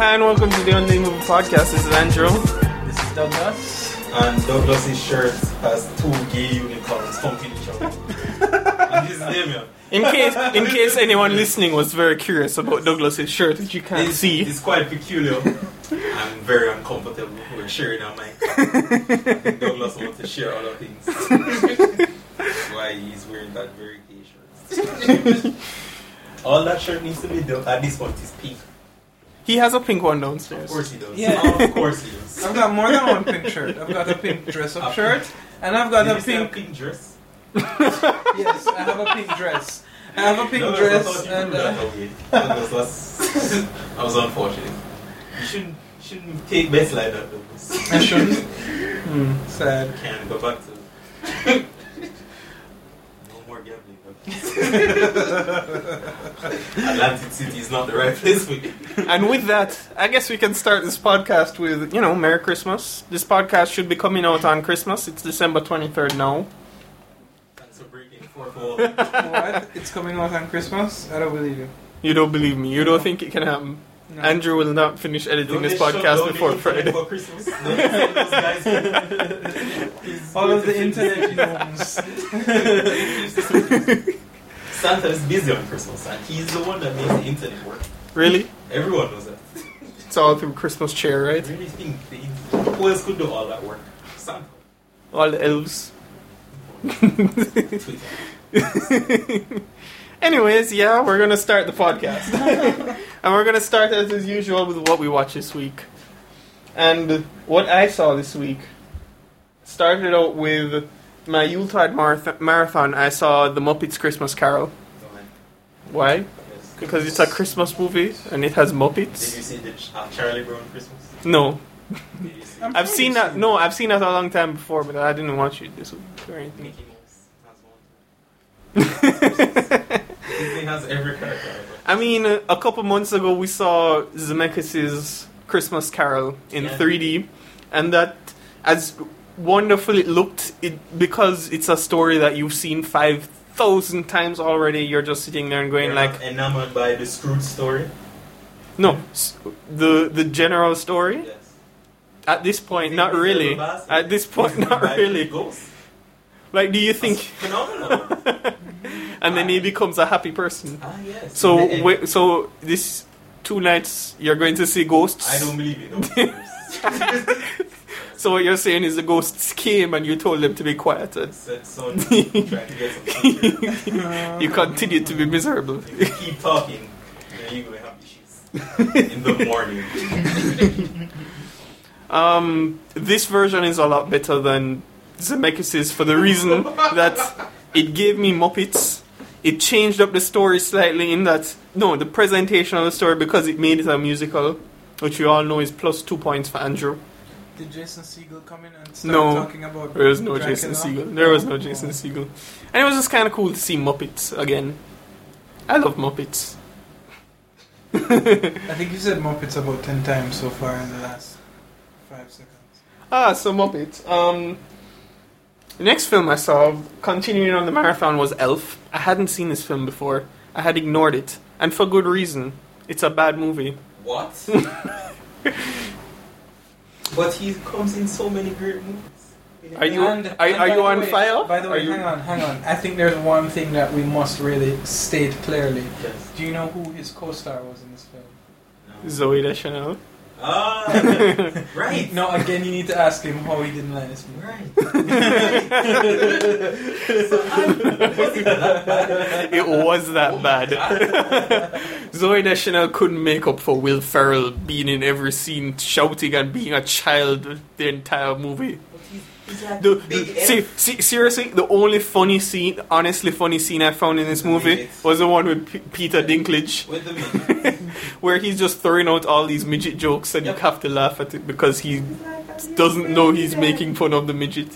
Hi and welcome to the Unnamed Movie Podcast. This is Andrew. This is Douglas. And Douglas's shirt has two gay unicorns humping each other. And this is Damien. In case anyone listening was very curious about Douglas's shirt, which you can't see. It's quite peculiar and very uncomfortable. We're sharing our mic. I think Douglas wants to share other things. That's why he's wearing that very gay shirt. All that shirt needs to be done at this point is pink. He has a pink one downstairs. Of course he does. Yeah. Of course he does. I've got more than one pink shirt. I've got a pink dress-up shirt, and I've got Did a you say pink... pink dress? Yes, I have a pink dress. I have a pink dress, and... That was unfortunate. You shouldn't take bets like that, Douglas. I shouldn't. Sad. Can't go back to... No more gambling, Atlantic City is not the right place for you. And with that, I guess we can start this podcast with, Merry Christmas. This podcast should be coming out on Christmas. It's December 23rd now. Thanks for breaking the fourth wall. What? It's coming out on Christmas? I don't believe you. You don't believe me. You don't think it can happen. No. Andrew will not finish editing this podcast before Friday. For Christmas. Those guys. All of the internet gnomes. Santa is busy on Christmas, and he's the one that makes the internet work. Really? Everyone knows that. It's all through Christmas cheer, I right? really think who else could do all that work? Santa. All the elves. Twitter. Anyways, yeah, we're going to start the podcast. And we're going to start as usual with what we watched this week. And what I saw this week started out with my Yuletide marathon. I saw The Muppets Christmas Carol. Why? Yes. Because it's a Christmas movie and it has Did Muppets. you see the Charlie Brown Christmas? No. Did you see I've seen that. No, I've seen that a long time before, but I didn't watch it this week or anything. Mickey Mouse has one. Disney has every character ever. I mean, a couple months ago we saw Zemeckis' Christmas Carol in 3D, and that, as wonderful it looked, because it's a story that you've seen 5,000 times already, you're just sitting there and going You're like... not enamored by the Scrooge story? No, the general story? Yes. At this point, Think not he's really. a bastard? At this point, He's not by really. ghosts? Like, do you That's think... phenomenal. And then he becomes a happy person. Ah, yes. So, In the end, wait, so this 2 nights you're going to see ghosts? I don't believe it. No. So what you're saying is the ghosts came and you told them to be quiet and Son, trying to get some secret. you continued to be miserable. If you keep talking, then you're going to have issues in the morning. This version is a lot better than Zemeckis' for the reason that it gave me Muppets. It changed up the story slightly in that, the presentation of the story, because it made it a musical, which you all know is plus 2 points for Andrew. Did Jason Segel come in and start talking about There was no Dracula? Jason Segel. There was no Jason Segel. And it was just kind of cool to see Muppets again. I love Muppets. I think you said Muppets about 10 times so far in the last 5 seconds. So Muppets. The next film I saw, continuing on the marathon, was Elf. I hadn't seen this film before. I had ignored it. And for good reason. It's a bad movie. What? But he comes in so many great movies. Are you on fire? By the way, hang on. I think there's one thing that we must really state clearly. Yes. Do you know who his co-star was in this film? No. Zoe Deschanel. Ah, right. No, again, you need to ask him how he didn't like this movie. Right. Was it that bad? It was that bad. Zoe Deschanel couldn't make up for Will Ferrell being in every scene, shouting and being a child the entire movie. He's like Seriously, the only honestly funny scene I found in this movie was the one with Peter Dinklage, with the midget. where he's just throwing out all these midget jokes and you have to laugh at it because he doesn't know he's making fun of the midget.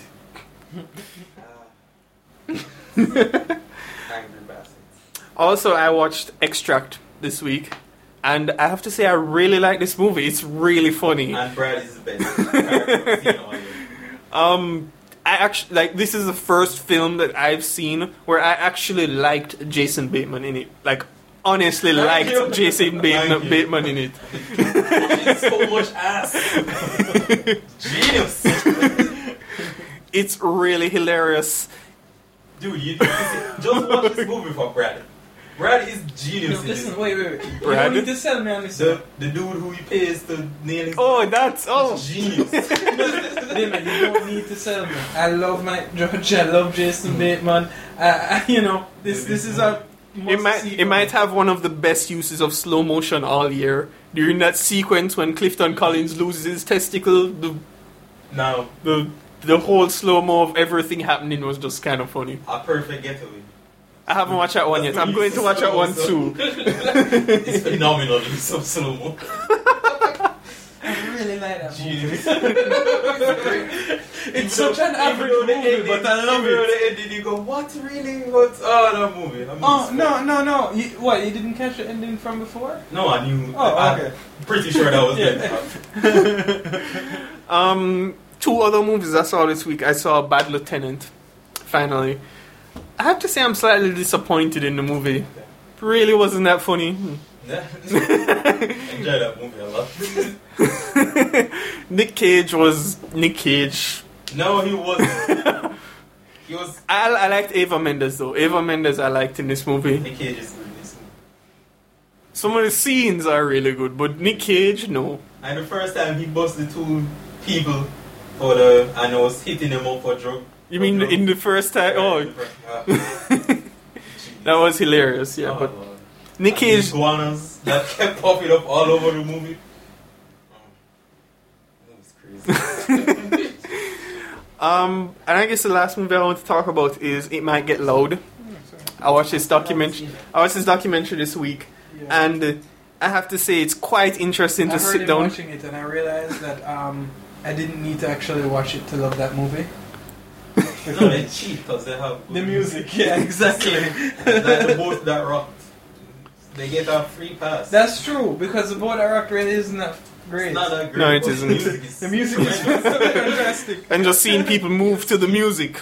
Angry bastards. Also, I watched Extract this week, and I have to say I really like this movie. It's really funny. And Brad is the best. I actually this is the first film that I've seen where I actually liked Jason Bateman in it, like honestly liked you. Jason Thank you. Bateman in it. It's so much ass. Genius. It's really hilarious. Dude, you just watch this movie for Brad. Brad is genius. No, in listen, this. wait. You Brad? don't need to sell me on this. The dude who he pays to nail his Oh, that's genius. Damon, you don't need to sell me. I love Mike Judge. I love Jason Bateman. This is a. It might have one of the best uses of slow motion all year. During that sequence when Clifton Collins loses his testicle, Now, the whole slow mo of everything happening was just kind of funny. a perfect getaway. I haven't watched that one yet. I'm going to watch that one too. It's phenomenal. It's so slow mo. I really like that movie. Genius. It's such an average movie, but I love it. The ending, you go, what really? What? Oh, that movie. That Oh, movie's no. What, you didn't catch the ending from before? No, I knew. Oh, okay. I'm pretty sure that was good. 2 other movies I saw this week. I saw Bad Lieutenant, finally. I have to say I'm slightly disappointed in the movie. Really wasn't that funny. Enjoy that movie a lot. Nick Cage was Nick Cage. No, he wasn't. He was. I liked Eva Mendes though. Eva Mendes I liked in this movie. Nick Cage is good in this movie. Some of the scenes are really good, but Nick Cage, no. And the first time he busted 2 people for the, and I was hitting them up for drug. You mean in the first time? Oh, that was hilarious. Yeah, but Nick and Cage. the iguanas that kept popping up all over the movie. That was crazy. And I guess the last movie I want to talk about is It Might Get Loud. I watched this documentary this week, and I have to say it's quite interesting to sit down. I heard him watching it, and I realized that I didn't need to actually watch it to love that movie. No, they cheat because they have The music, yeah, exactly. Like the boat that rocked. They get a free pass. That's true, because the boat that rocked really isn't that great. It's not that great. No, it but isn't. The music is fantastic. And just seeing people move to the music.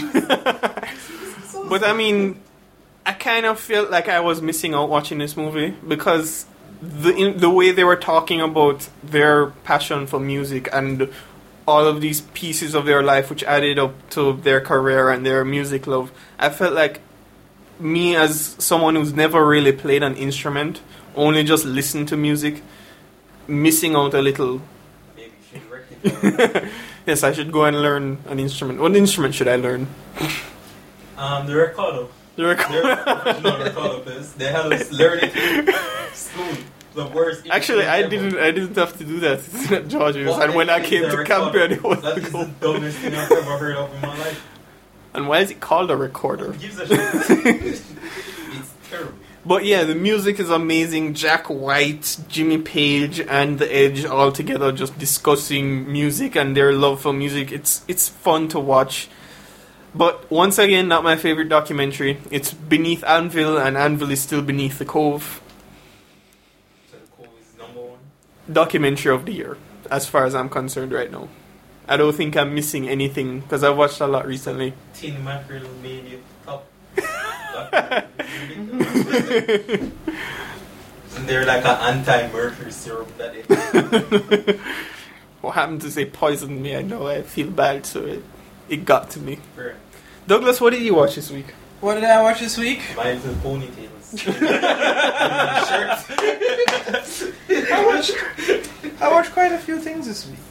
But I mean, I kind of felt like I was missing out watching this movie because the way they were talking about their passion for music and all of these pieces of their life which added up to their career and their music love, I felt like me as someone who's never really played an instrument, only just listened to music, missing out a little. Maybe you should rectify. Yes, I should go and learn an instrument. What instrument should I learn? The recorder. The recorder. They're professional recorder players. They had us learn it in school. The worst. Actually, I instrument ever. didn't have to do that at George's. What And when I is came the to recorder? Campion, it was That is the dumbest thing I've ever heard of in my life. And why is it called a recorder? Who gives a shit? It's terrible. But yeah, the music is amazing. Jack White, Jimmy Page, and The Edge all together just discussing music and their love for music. It's fun to watch. But once again, not my favorite documentary. It's Beneath Anvil, and Anvil is still beneath the Cove. So the Cove is #1. Documentary of the year, as far as I'm concerned right now. I don't think I'm missing anything because I've watched a lot recently. Tin Mackerel made it top. Isn't there like an anti-mercury syrup that they What happened to say poisoned me? I know I feel bad, so it got to me. Right. Douglas, what did you watch this week? What did I watch this week? My little ponytails. I watched quite a few things this week.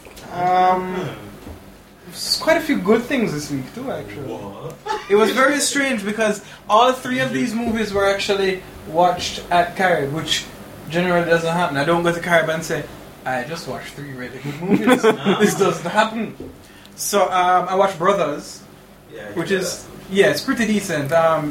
Quite a few good things this week too, actually. What? It was very strange because all 3 of these movies were actually watched at Carib, which generally doesn't happen. I don't go to Carib and say, I just watched 3 really good movies. This doesn't happen. So I watched Brothers, Yeah, which is, yeah, it's pretty decent.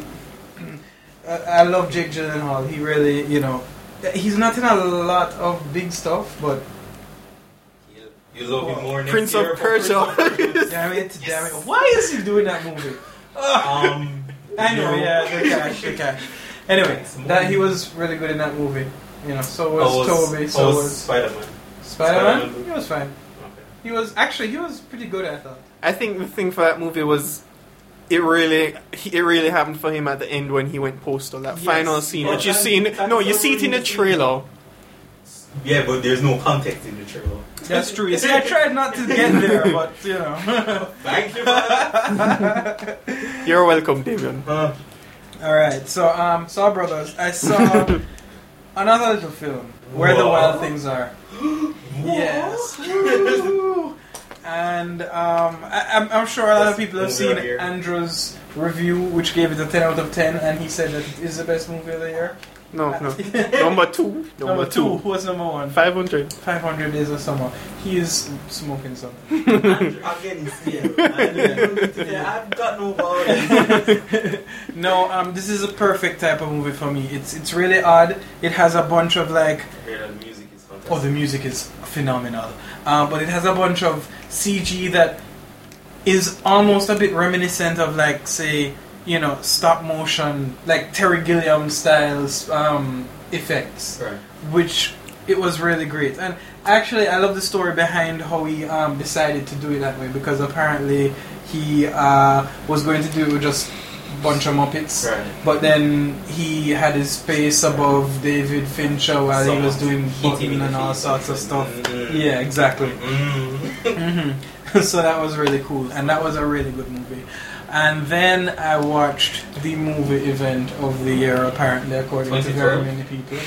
I love Jake Gyllenhaal. He really, he's not in a lot of big stuff, but you love him more next Prince year of for Prince Persia. of Persia. damn it. Why is he doing that movie? I know, yeah, the cash. Anyway, that he was really good in that movie. So was Toby. So was Spider-Man. Spider-Man. He was fine. Okay. He was pretty good, I thought. I think the thing for that movie was it really happened for him at the end when he went postal. That final scene, which you see it in the trailer. Yeah, but there's no context in the trailer. That's true. You see, I tried not to get there, but you know. Thank you, man. You're welcome, Damien. Alright, so Saw Brothers, I saw another little film, Where the Wild Things Are. Yes. And I'm sure a lot of people have seen Andrew's review, which gave it a 10 out of 10, and he said that it is the best movie of the year. No. Number two. Number two. Who was number one? 500. 500 Days of Summer. He is smoking something. Again, he's here. I've got no balls. No, this is a perfect type of movie for me. It's really odd. It has a bunch of like... Yeah, the music is fantastic. Oh, the music is phenomenal. But it has a bunch of CG that is almost a bit reminiscent of like, say... you know, stop motion, like Terry Gilliam styles effects, Right. which it was really great. And actually, I love the story behind how he decided to do it that way, because apparently he was going to do it with just a bunch of Muppets, Right. but then he had his face above David Fincher while he was doing button and all sorts of stuff. Yeah, exactly. So that was really cool, and that was a really good movie. And then I watched the movie event of the year, apparently, according to very many people.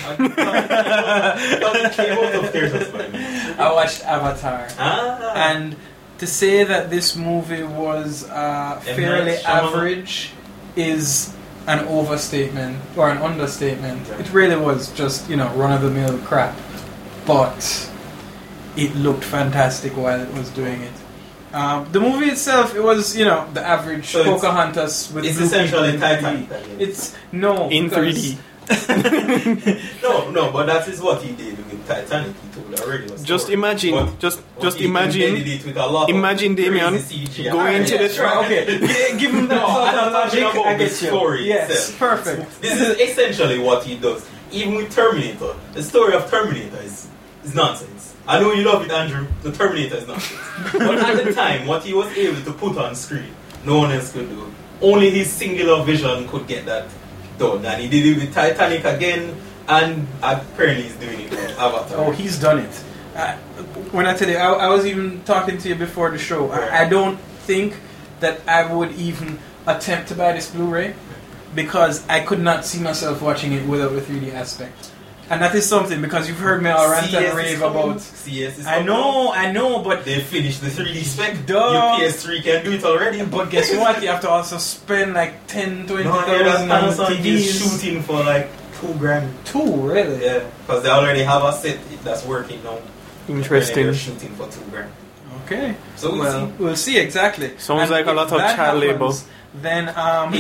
I watched Avatar. And to say that this movie was fairly average is an overstatement, or an understatement. It really was just, you know, run-of-the-mill crap. But it looked fantastic while it was doing it. The movie itself, it was, you know, the average So Pocahontas with it's blue essentially people in 3D. Titanic. It's no In because- 3D. No, but that is what he did with Titanic. He told already. Just imagine, But just he imagine, embedded it with a lot of imagine Damien crazy CGI. going into the Sure, okay. Give him that No, sort I'm of talking logic. about I the get you. story Yes, itself. perfect. This is essentially what he does. Even with Terminator, the story of Terminator is nonsense. I know you love it, Andrew. The Terminator is nonsense. But at the time, what he was able to put on screen, no one else could do. Only his singular vision could get that done. And he did it with Titanic again, and apparently he's doing it with Avatar. Oh, he's done it. When I tell you, I was even talking to you before the show. I don't think that I would even attempt to buy this Blu-ray because I could not see myself watching it without the 3D aspect. And that is something, because you've heard me all rant and rave about... CS is I know, but... They finished the 3D spec. Duh. Your PS3 can do it already. But guess what? You have to also spend like 10, 20,000 on Amazon is TVs. shooting for like $2,000. Two, really? Yeah, because they already have a set that's working now. Interesting. They're shooting for $2,000. Okay. So We'll see exactly. Sounds And like a if lot of that child labor. happens, Then That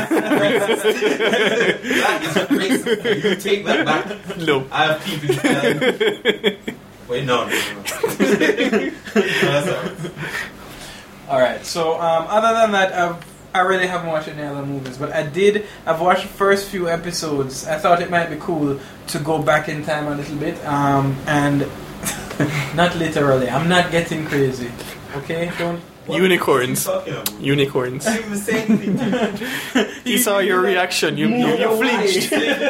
is racist. You take that back. No. I have people who tell wait, no. That's alright. all right. So other than that, I really haven't watched any other movies, but I've watched the first few episodes. I thought it might be cool to go back in time a little bit, and not literally. I'm not getting crazy. Okay, don't. Unicorns. What are you talking about? Unicorns. I'm the same thing. He saw your reaction. You flinched.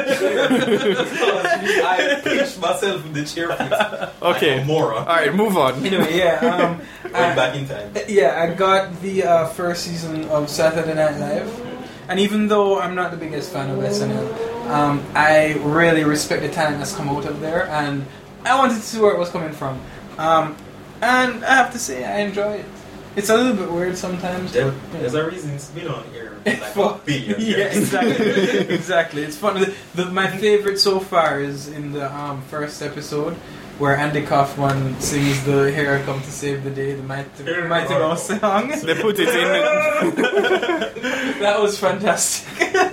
I pinched myself in the chair. Okay. I'm a moron. Alright, move on. Anyway, yeah. Went back in time. Yeah, I got the first season of Saturday Night Live, and even though I'm not the biggest fan of SNL, I really respect the talent that's come out of there, and I wanted to see where it was coming from. And I have to say, I enjoy it. It's a little bit weird sometimes. There's a reason it's been on air like a billion Yeah, years. exactly. Exactly. It's fun. My favorite so far is in the first episode where Andy Kaufman sings the "Here I Come to Save the Day," the Mighty Mouse song. They put it in. That was fantastic.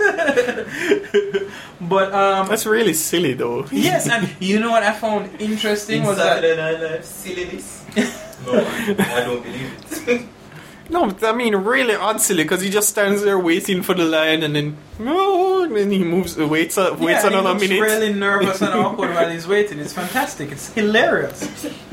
But That's really silly, though. yes, and you know what I found interesting In was that Saturday Night Live, silliness. No, I don't believe it. No, but I mean, really odd silly, because he just stands there waiting for the line, and then he moves, waits another minute. He's really nervous and awkward while he's waiting. It's fantastic. It's hilarious.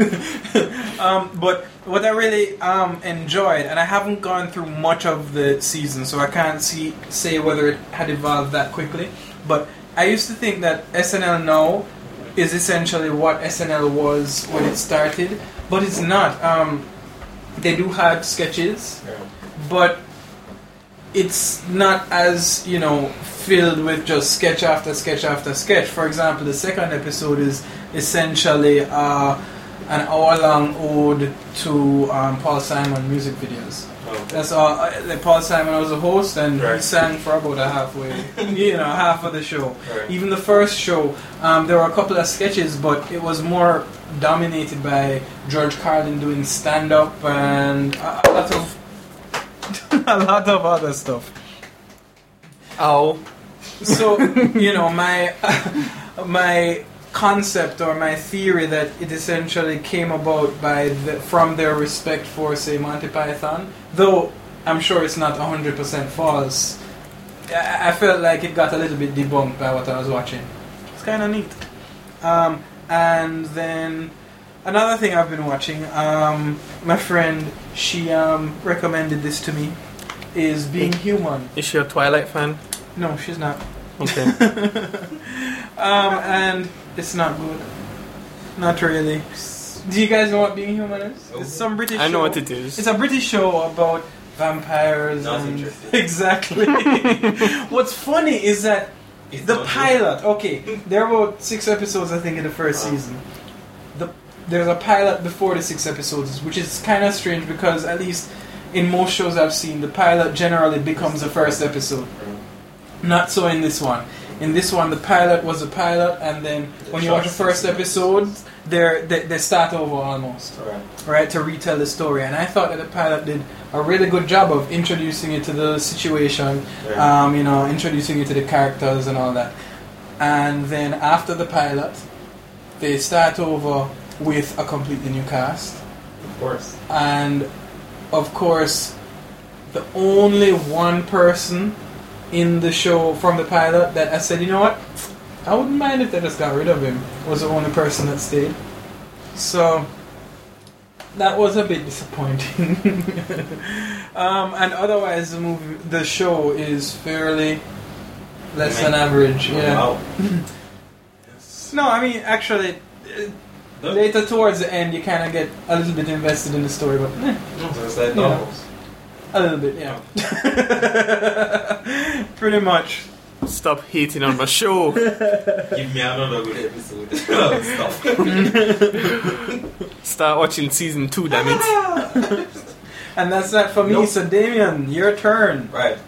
But what I really enjoyed, and I haven't gone through much of the season, so I can't say whether it had evolved that quickly. But I used to think that SNL now is essentially what SNL was when it started, but it's not. They do have sketches, but it's not as, filled with just sketch after sketch after sketch. For example, the second episode is essentially an hour-long ode to Paul Simon music videos. That's all. Paul Simon was a host, and he sang for about half of the show. Right. Even the first show, there were a couple of sketches, but it was more dominated by George Carlin doing stand-up and a lot of other stuff. Oh. So, my concept or my theory that it essentially came about from their respect for, say, Monty Python, though I'm sure it's not 100% false. I felt like it got a little bit debunked by what I was watching. It's kind of neat. And then another thing I've been watching, my friend, she recommended this to me, is Being Human. Is she a Twilight fan? No, she's not. Okay. And it's not good. Not really. Do you guys know what Being Human is? It's some British show. I know what it is. It's a British show about vampires. Not and interesting. Exactly. What's funny is that the pilot, there were about 6 episodes, I think, in the first season. There's a pilot before the 6 episodes, which is kind of strange because, at least in most shows I've seen, the pilot generally becomes the first episode. Not so in this one. In this one, the pilot was a pilot, and then when you watch the first episode, they start over almost, right, to retell the story. And I thought that the pilot did a really good job of introducing you to the situation, introducing you to the characters and all that. And then after the pilot, they start over with a completely new cast. Of course. And, of course, the only one person in the show from the pilot that I said, you know what, I wouldn't mind if they just got rid of him, was the only person that stayed. So that was a bit disappointing. And otherwise the show is fairly less than average. Yeah. Wow. No, I mean, actually, later towards the end you kind of get a little bit invested in the story, but So it's like novels. a little bit, yeah. Pretty much. Stop hating on my show. Give me another good episode. Stuff. Start watching season 2, damn it. And that's that for me. Nope. So Damien, your turn. Right.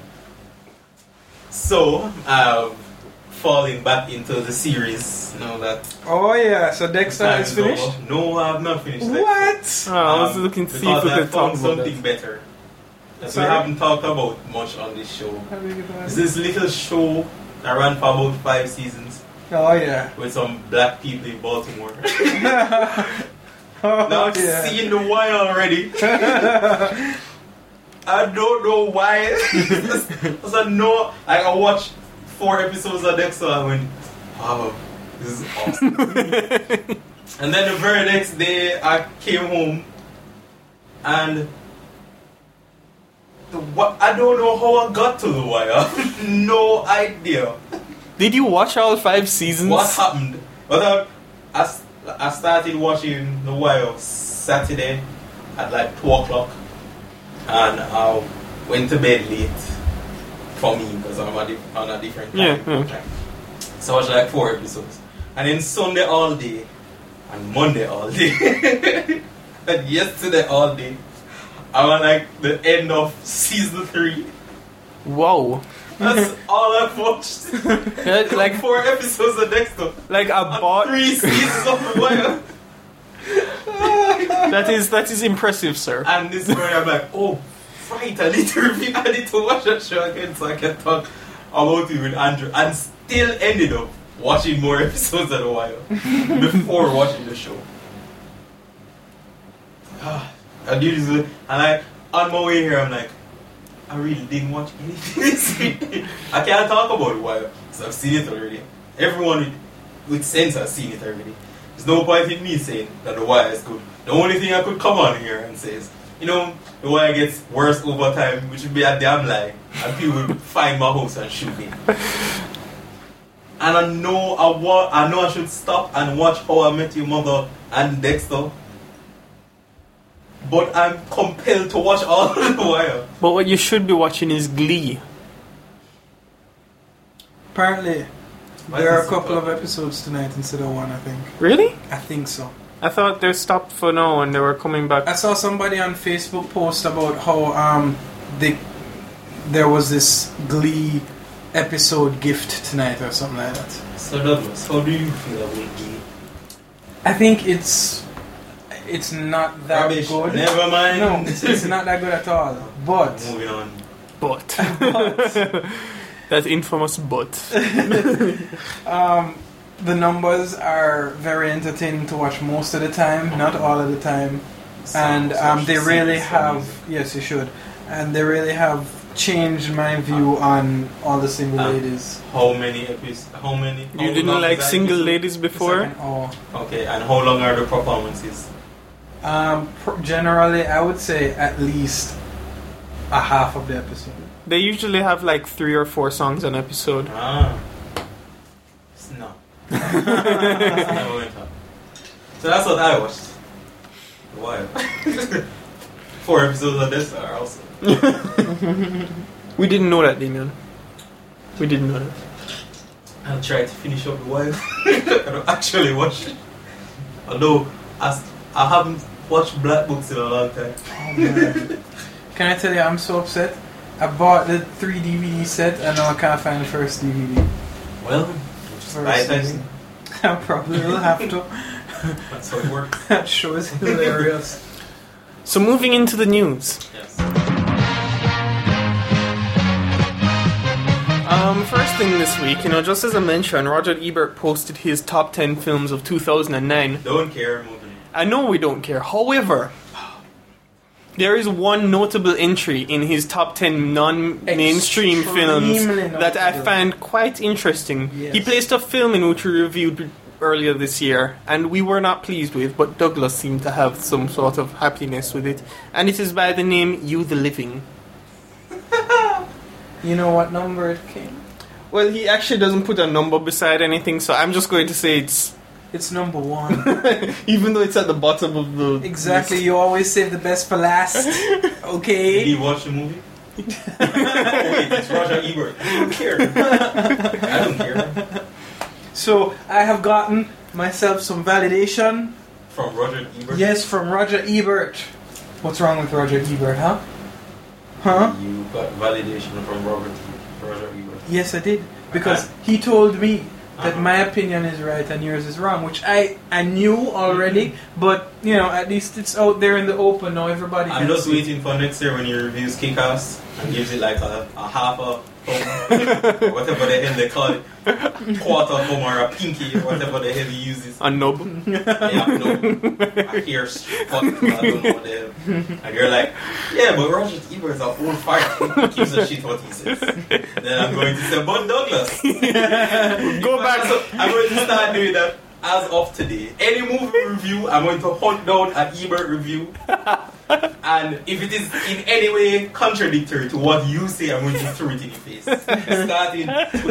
So, falling back into the series now that Oh yeah, so Dexter time is finished? over. No, I have not finished. What? I was looking to see if because we I could talk found about something that. better that we Sorry? haven't talked about much on this show. How big is It's that? this little show that ran for about 5 seasons Oh yeah. with some black people in Baltimore. Oh, Now I've yeah. seen The Wire already. I don't know why. Because I watched 4 episodes of Dexter and I went, wow, this is awesome. And then the very next day I came home and I don't know how I got to The Wire. No idea Did you watch all 5 seasons? what happened. But I started watching The Wire Saturday at like 2 o'clock. And I went to bed late for me because I'm on a different time. Yeah. So I watched like 4 episodes. And then Sunday all day. And Monday all day. And yesterday all day. I'm on like the end of season 3. Wow. That's all I've watched. Yeah, like 4 episodes of Dexter. I And bought 3 seasons of The Wire. that is impressive, sir. And this morning I'm like, oh, right, I need to watch that show again so I can talk about it with Andrew. And still ended up watching more episodes of The Wire before watching the show. on my way here, I'm like, I really didn't watch anything. I can't talk about it, why? Because I've seen it already. Everyone with sense has seen it already. There's no point in me saying that The Wire is good. The only thing I could come on here and say is, you know, The Wire gets worse over time, which would be a damn lie. And people would find my house and shoot me. And I know I should stop and watch How I Met Your Mother and Dexter. But I'm compelled to watch all of The Wire. But what you should be watching is Glee. Apparently, there are a couple of episodes tonight instead of one, I think. Really? I think so. I thought they stopped for now and they were coming back. I saw somebody on Facebook post about how there was this Glee episode gift tonight or something like that. So Douglas, how do you feel about Glee? I think it's not that Rubbish. good. Never mind. No, it's not that good at all. But Moving on. But. That infamous but. the numbers are very entertaining to watch most of the time, not all of the time. And they really have, yes, you should. And they really have changed my view on all the single ladies. How many episodes? How many? You didn't like single ladies before? Okay, and how long are the performances? Generally, I would say at least a half of the episode. They usually have like 3 or 4 songs an episode. It's not. So that's what I watched. Why? 4 episodes of this are also. We didn't know that, Damien. We didn't know that. I'll try to finish up The Wire. I don't actually watch it. Although I haven't watched Black Books in a long time. Oh, man. Can I tell you, I'm so upset. I bought the 3 DVD set and now I can't find the first DVD. Well, I think I probably will have to. That's how it works. That show is hilarious. So moving into the news. Yes. First thing this week, just as I mentioned, Roger Ebert posted his top 10 films of 2009. Don't care, moving. I know we don't care. However, there is one notable entry in his top 10 non-mainstream films that I find quite interesting. Yes. He placed a film in which we reviewed earlier this year, and we were not pleased with, but Douglas seemed to have some sort of happiness with it, and it is by the name You the Living. You know what number it came? Well, he actually doesn't put a number beside anything, so I'm just going to say it's number 1. even though it's at the bottom of the Exactly, list. you always save the best for last. Okay. Did he watch the movie? Oh, wait, it's Roger Ebert. I don't care. I don't care. So, I have gotten myself some validation. From Roger Ebert? Yes, from Roger Ebert. What's wrong with Roger Ebert, huh? Huh? You got validation from Roger Ebert. Yes, I did. Because he told me that my opinion is right and yours is wrong, which I knew already, but, at least it's out there in the open now, everybody can I'm just see. waiting for next year when he reviews Kick-Ass and gives it like a half a thumb, or whatever the hell they call it, quarter thumb or a pinky, or whatever the hell he uses. A nub. Yeah, no, a hair strut, I don't know what the hell. And you're like, yeah, but Roger Ebert is an old fart. He keeps a shit what he says. Then I'm going to say, but Douglas. Go back. So I'm going to start doing that as of today. Any movie review, I'm going to hunt down an Ebert review. And if it is in any way contradictory to what you say, I'm going to throw it in your face. Starting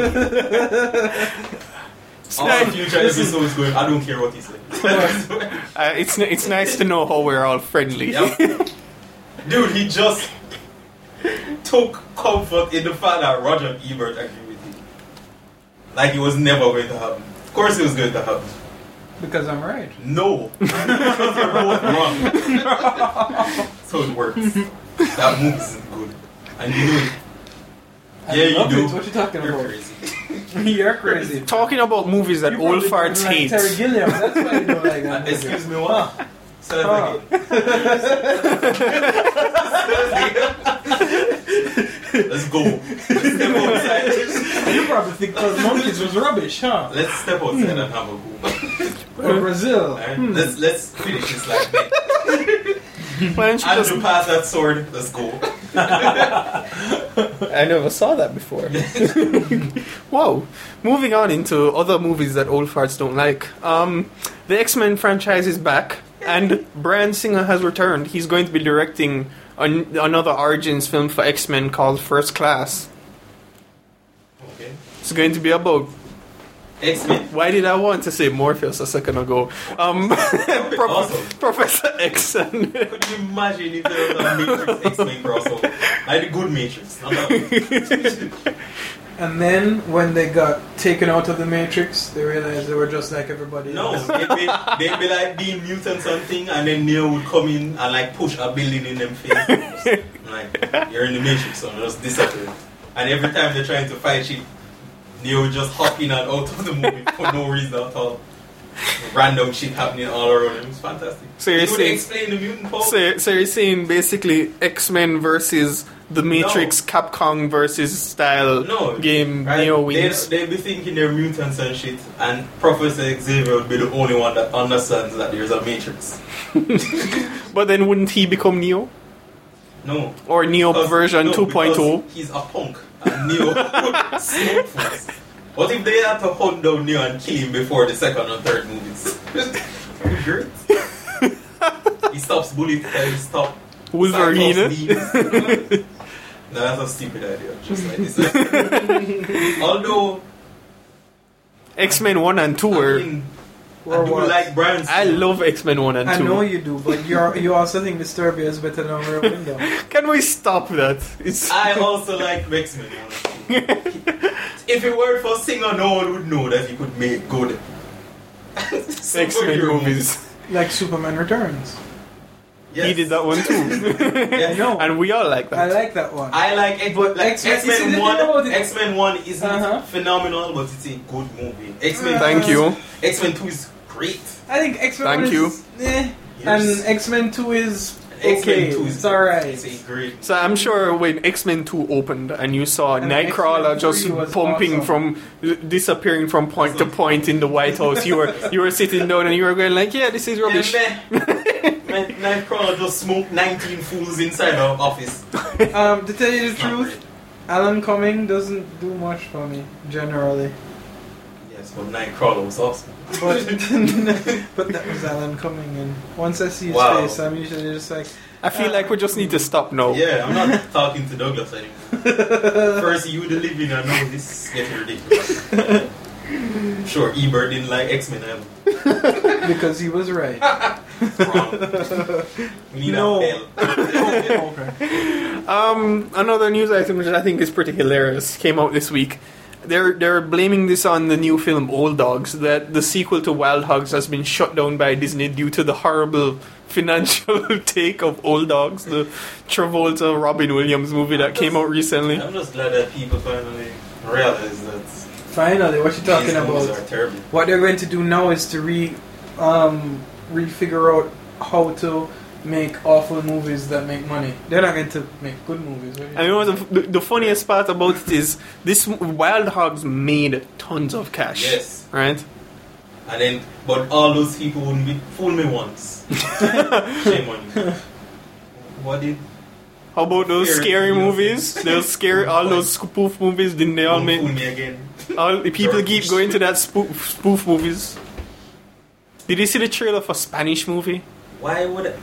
all future episodes going, I don't care what he said. It's nice to know how we're all friendly. Yep. Dude, he just took comfort in the fact that Roger Ebert agreed with him. Like it was never going to happen. Of course it was going to happen. Because I'm right. No. Because you're both wrong. So it works. That movie isn't good. And you know it. Yeah, you do. What you talking You're about? crazy. You're crazy. Talking about movies that You old probably farts don't like hate. Terry Gilliam. That's why you don't like that movie. Excuse me, what? Say that again. Let's go. Step outside. You probably think 12 Monkeys was rubbish, huh? Let's step outside and have a go. Or Brazil. Alright, let's finish this like that. Why don't you just... Andrew, pass that sword. Let's go. I never saw that before. Whoa. Moving on into other movies that old farts don't like. The X-Men franchise is back, and Bryan Singer has returned. He's going to be directing another Origins film for X-Men called First Class. Okay. It's going to be about... X-Men. Why did I want to say Morpheus a second ago? Awesome. Professor X and... Could you imagine if there was a Matrix X-Men crossover? Like the good Matrix, not that. And then when they got taken out of the Matrix, they realized they were just like everybody No, else. they'd be like being mutants and thing, and then Neo would come in and like push a building in them face. Like, you're in the Matrix, so just disappear. And every time they're trying to fight shit, Neo would just hop in and out of the movie for no reason at all. Random shit happening all around him. It's fantastic. So you're He would saying- explain the mutant power. So you're saying basically X-Men versus the Matrix, Capcom versus style game, right? Neo wins. They'd be thinking they're mutants and shit, and Professor Xavier would be the only one that understands that there's a Matrix. But then wouldn't he become Neo? No. Or Neo version no, 2.0? because he's a punk, and Neo would smoke first. What if they had to hunt down Neo and kill him before the second and third movies? Great. He stops bullet, he stops Wolverine? Cyclops. No, that's a stupid idea. Just like this. Although X-Men 1 and 2 were... I do like Bryan Singer. I love X-Men 1 and 2. I know you do, but you also think Disturbia is better than Rear Window. Can we stop that? It's... I also like X-Men 1 and 2. If it weren't for Singer, no one would know that he could make good X-Men movies. Like Superman Returns. Yes. He did that one too. Yeah, I know. And we all like I that. like that one. I like it, but like X-Men- you see, X-Men the 1. thing about it- X-Men 1 isn't Uh-huh. phenomenal, but it's a good movie. X-Men. Thank you. X-Men 2 is great. I think X-Men Thank 1 you. is... and X-Men 2 is X-Men okay. 2 is It's alright. It's a great. So I'm sure when X-Men 2 opened and you saw And Nightcrawler X-Men just 3 was pumping awesome. disappearing from point to point in the White House, you were sitting down and you were going like, yeah, this is rubbish. Man, Nightcrawler just smoked 19 fools inside our office. To tell you the It's not truth, great. Alan Cumming doesn't do much for me, generally. Yes, but Nightcrawler was awesome. But but that was Alan Cumming, and once I see his Wow. face, I'm usually just like, I feel like we just need to stop now. Yeah, I'm not talking to Douglas anymore. First, you the living, I know this is getting ridiculous. Sure, Ebert didn't like X-Men either. because he was right. Wrong. We need No. a bell. Okay. Another news item which I think is pretty hilarious came out this week. They're blaming this on the new film Old Dogs, that the sequel to Wild Hogs has been shut down by Disney due to the horrible financial take of Old Dogs, the Travolta Robin Williams movie that came out recently. I'm just glad that people finally realize that Finally, what you talking these movies about? are terrible. What they're going to do now is to refigure out how to make awful movies that make money. They're not going to make good movies. What And you know the funniest part about it is this Wild Hogs made tons of cash. Yes. Right? And then, but all those people wouldn't be fool me once. Shame on you. What did How about those scary movies? All those spoof movies, didn't they all don't make? fool me again? All the people keep going to that spoof movies. Did you see the trailer for Spanish movie? Why would I?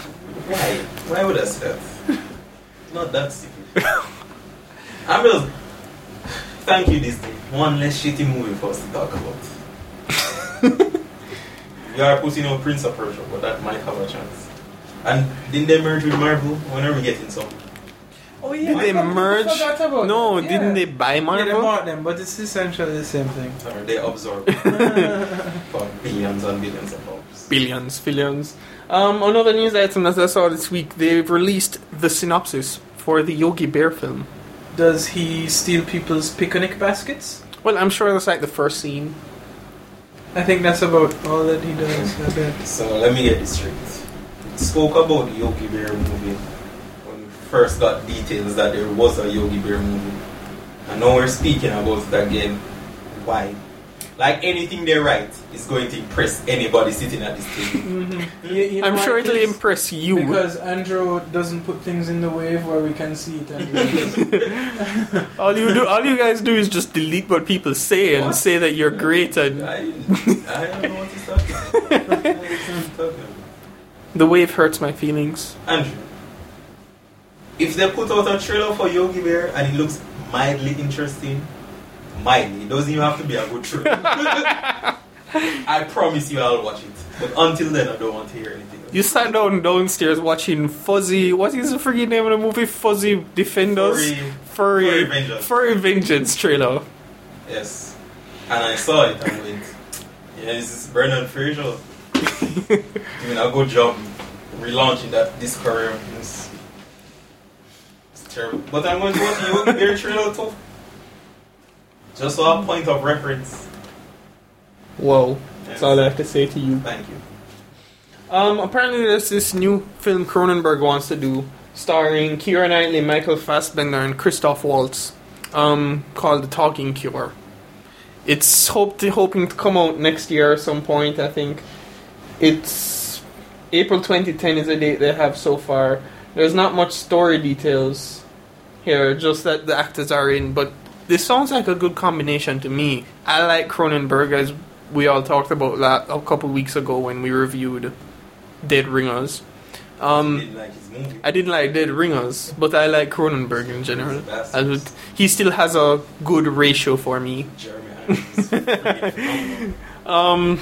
Why would I say that? Not that stupid. I'm just. Thank you, Disney. One less shitty movie for us to talk about. We are putting out Prince of Persia, but that might have a chance. And didn't they merge with Marvel? When are we getting some? Oh Did they merge? No, Yeah. didn't they buy Yeah, they Marvel? bought them, but it's essentially the same thing. Or they absorb for billions and billions of dollars? Billions. Another news item that I saw this week, they've released the synopsis for the Yogi Bear film. Does he steal people's picnic baskets? Well, I'm sure that's like the first scene. I think that's about all that he does. I bet. So let me get this straight. We spoke about the Yogi Bear movie when we first got details that there was a Yogi Bear movie. And now we're speaking about it again. Why? Like anything they write is going to impress anybody sitting at this table. You know I'm why sure it it'll is? impress you. Because Andrew doesn't put things in the wave where we can see it. Andrew. All you guys do is just delete what people say and What? say that you're great and I don't know what he's talking about. I don't know what he's talking about. the wave hurts my feelings. Andrew, if they put out a trailer for Yogi Bear and it looks mildly interesting, mildly, it doesn't even have to be a good trailer. I promise you I'll watch it. But until then, I don't want to hear anything else. You sat downstairs watching Fuzzy. What is the freaking name of the movie? Fuzzy Defenders. Furry Vengeance. Furry Vengeance trailer. Yes. And I saw it and went, yeah, this is Brendan Fraser doing a good job relaunching this career. It's terrible. But I'm going to watch the Yogi Bear trailer too. Just for a point of reference. Whoa. That's all I have to say to you. Thank you. Apparently there's this new film Cronenberg wants to do, starring Keira Knightley, Michael Fassbender, and Christoph Waltz, called The Talking Cure. It's hoping to come out next year at some point, I think. It's April 2010 is the date they have so far. There's not much story details here, just that the actors are in, but this sounds like a good combination to me. I like Cronenberg, as we all talked about a couple weeks ago when we reviewed Dead Ringers. You didn't like his movie. I didn't like Dead Ringers, but I like Cronenberg in general. Bastards. He still has a good ratio for me. Jeremy Irons is freaking phenomenal.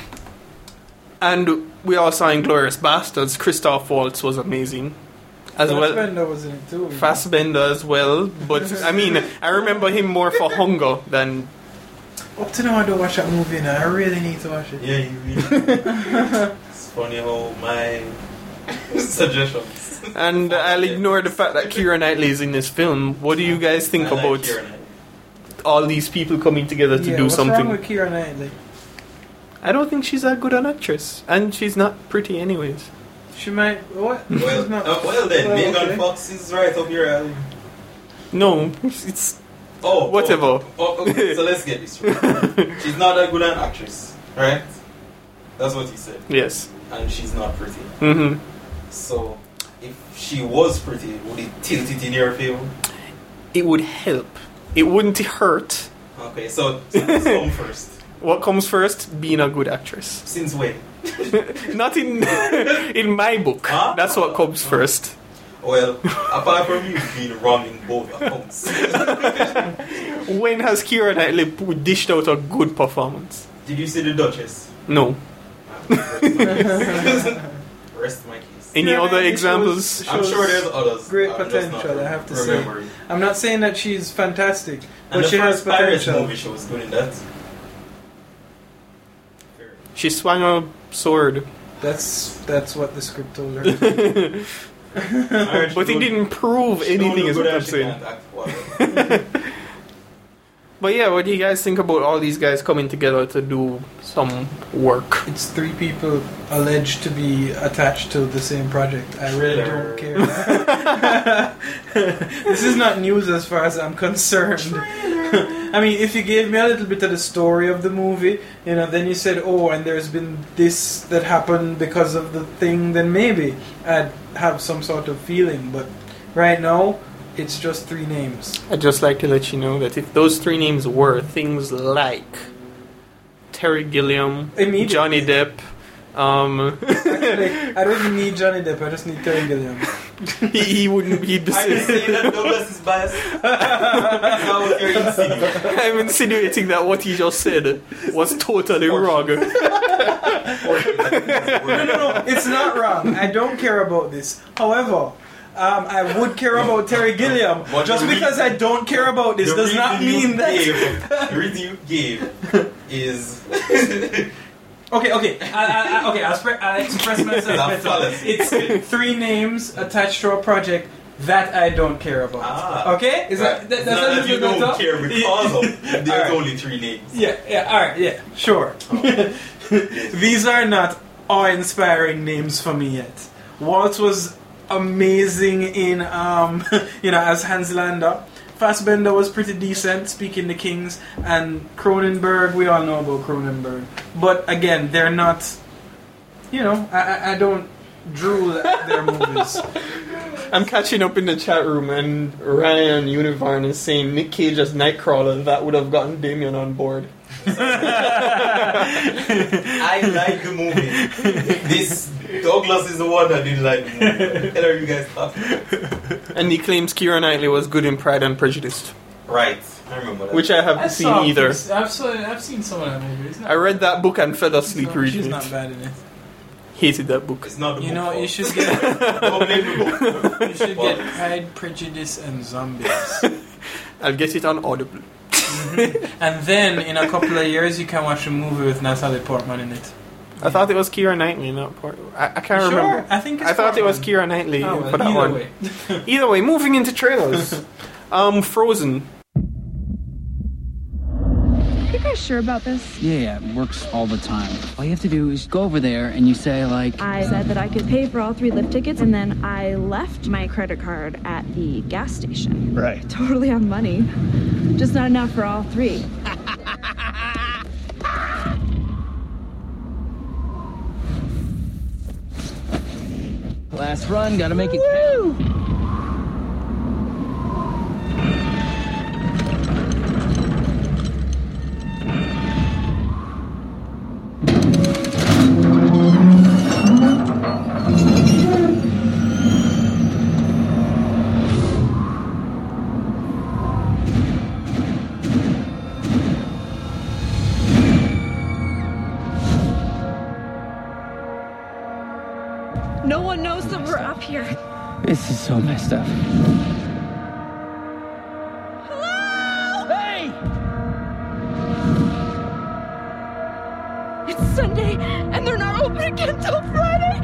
And we all saw Inglourious Bastards. Christoph Waltz was amazing. As well. Fassbender was in it too. Fassbender as well. But, I mean, I remember him more for Hunger than... Up to now, I don't watch that movie now. I really need to watch it. Yeah, you really. It's funny how my suggestions. And I'll ignore the fact that Keira Knightley is in this film. What do you guys think I like about Keira Knightley. all these people coming together to do what's something? wrong with Keira Knightley? I don't think she's that good an actress. And she's not pretty anyways. She might. What? Well, She's not- well then, well, Megan okay. Fox is right up your alley. No, it's... Oh, Whatever. Okay, so let's get this straight. She's not that good an actress, right? That's what you said. Yes. And she's not pretty. Mm-hmm. So, if she was pretty, would it tilt it in your favor? It would help. It wouldn't hurt. Okay, so let's come first. What comes first? Being a good actress. Since when? Not in in my book. Huh? That's what comes first. Well, apart from you being wrong in both accounts. When has Keira Knightley dished out a good performance? Did you see The Duchess? No. Rest my case. Any Yeah, other it examples? shows- I'm sure there's others. great I'm just potential, not I have to say. remembering. I'm not saying that she's fantastic, And but the she has first Pirates potential. movie, she was good in that. She swung a sword, That's what the script told her. but it didn't prove anything, is what I'm saying. But yeah, what do you guys think about all these guys coming together to do some work? It's 3 people alleged to be attached to the same project. I really don't care. This is not news as far as I'm concerned. I mean, if you gave me a little bit of the story of the movie, then you said, oh, and there's been this that happened because of the thing, then maybe I'd have some sort of feeling. But right now, it's just 3 names. I'd just like to let you know that if those 3 names were things like Terry Gilliam, Immediately. Johnny Depp, Actually, I don't even need Johnny Depp, I just need Terry Gilliam. he wouldn't be the Are you same. saying that Douglas is biased? That's not what you're insinuating. I'm insinuating that what he just said was totally wrong. No, it's not wrong. I don't care about this. However, I would care about Terry Gilliam. But Just the because I don't care about this The does not reason you mean that. gave- the reason you gave is Okay. I'll express myself That's better. fallacy. It's 3 names attached to a project that I don't care about. Ah. Okay? Is Right. that It's not that you don't better? care because of. There's Alright. only 3 names. Yeah, alright, yeah, sure. These are not awe-inspiring names for me yet. Waltz was amazing in, as Hans Lander. Fassbender was pretty decent, speaking the Kings, and Cronenberg, we all know about Cronenberg. But again, they're not, I don't drool at their movies. I'm catching up in the chat room, and Ryan Univarn is saying Nick Cage as Nightcrawler, that would have gotten Damien on board. I like the movie. This Douglas is the one that didn't like the movie. What the hell are you guys talking about? And he claims Keira Knightley was good in Pride and Prejudice. Right, I remember that. Which I haven't seen either. I've seen some of that movie. I read that book and fell asleep reading She's it. not bad in it. Hated that book. It's not the book. You fault. should get Don't blame the book. you should get Pride, Prejudice, and Zombies. I'll get it on Audible. And then in a couple of years you can watch a movie with Natalie Portman in it. I thought it was Keira Knightley, not Port. I can't Sure? remember. I think it's I thought it was Portman. Keira Knightley Oh, well, for that either one. way. Either way, moving into trailers. Frozen. Are you guys sure about this? Yeah, it works all the time. All you have to do is go over there and you say, like... I said that I could pay for all 3 lift tickets, and then I left my credit card at the gas station. Right. Totally on money. Just not enough for all 3. Last run, gotta make it count. No one knows that we're up here. This is so messed up. Hello? Hey! It's Sunday, and they're not open again till Friday.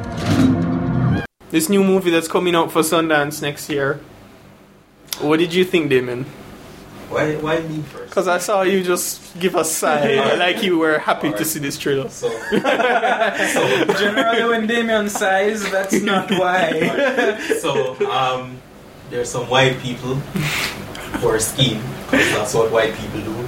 This new movie that's coming out for Sundance next year. What did you think, Damon? Why me first? Because I saw you just give a sigh, like you were happy to see this trailer. So Generally when Damien sighs, that's not why. There's some white people who are skiing, because that's what white people do.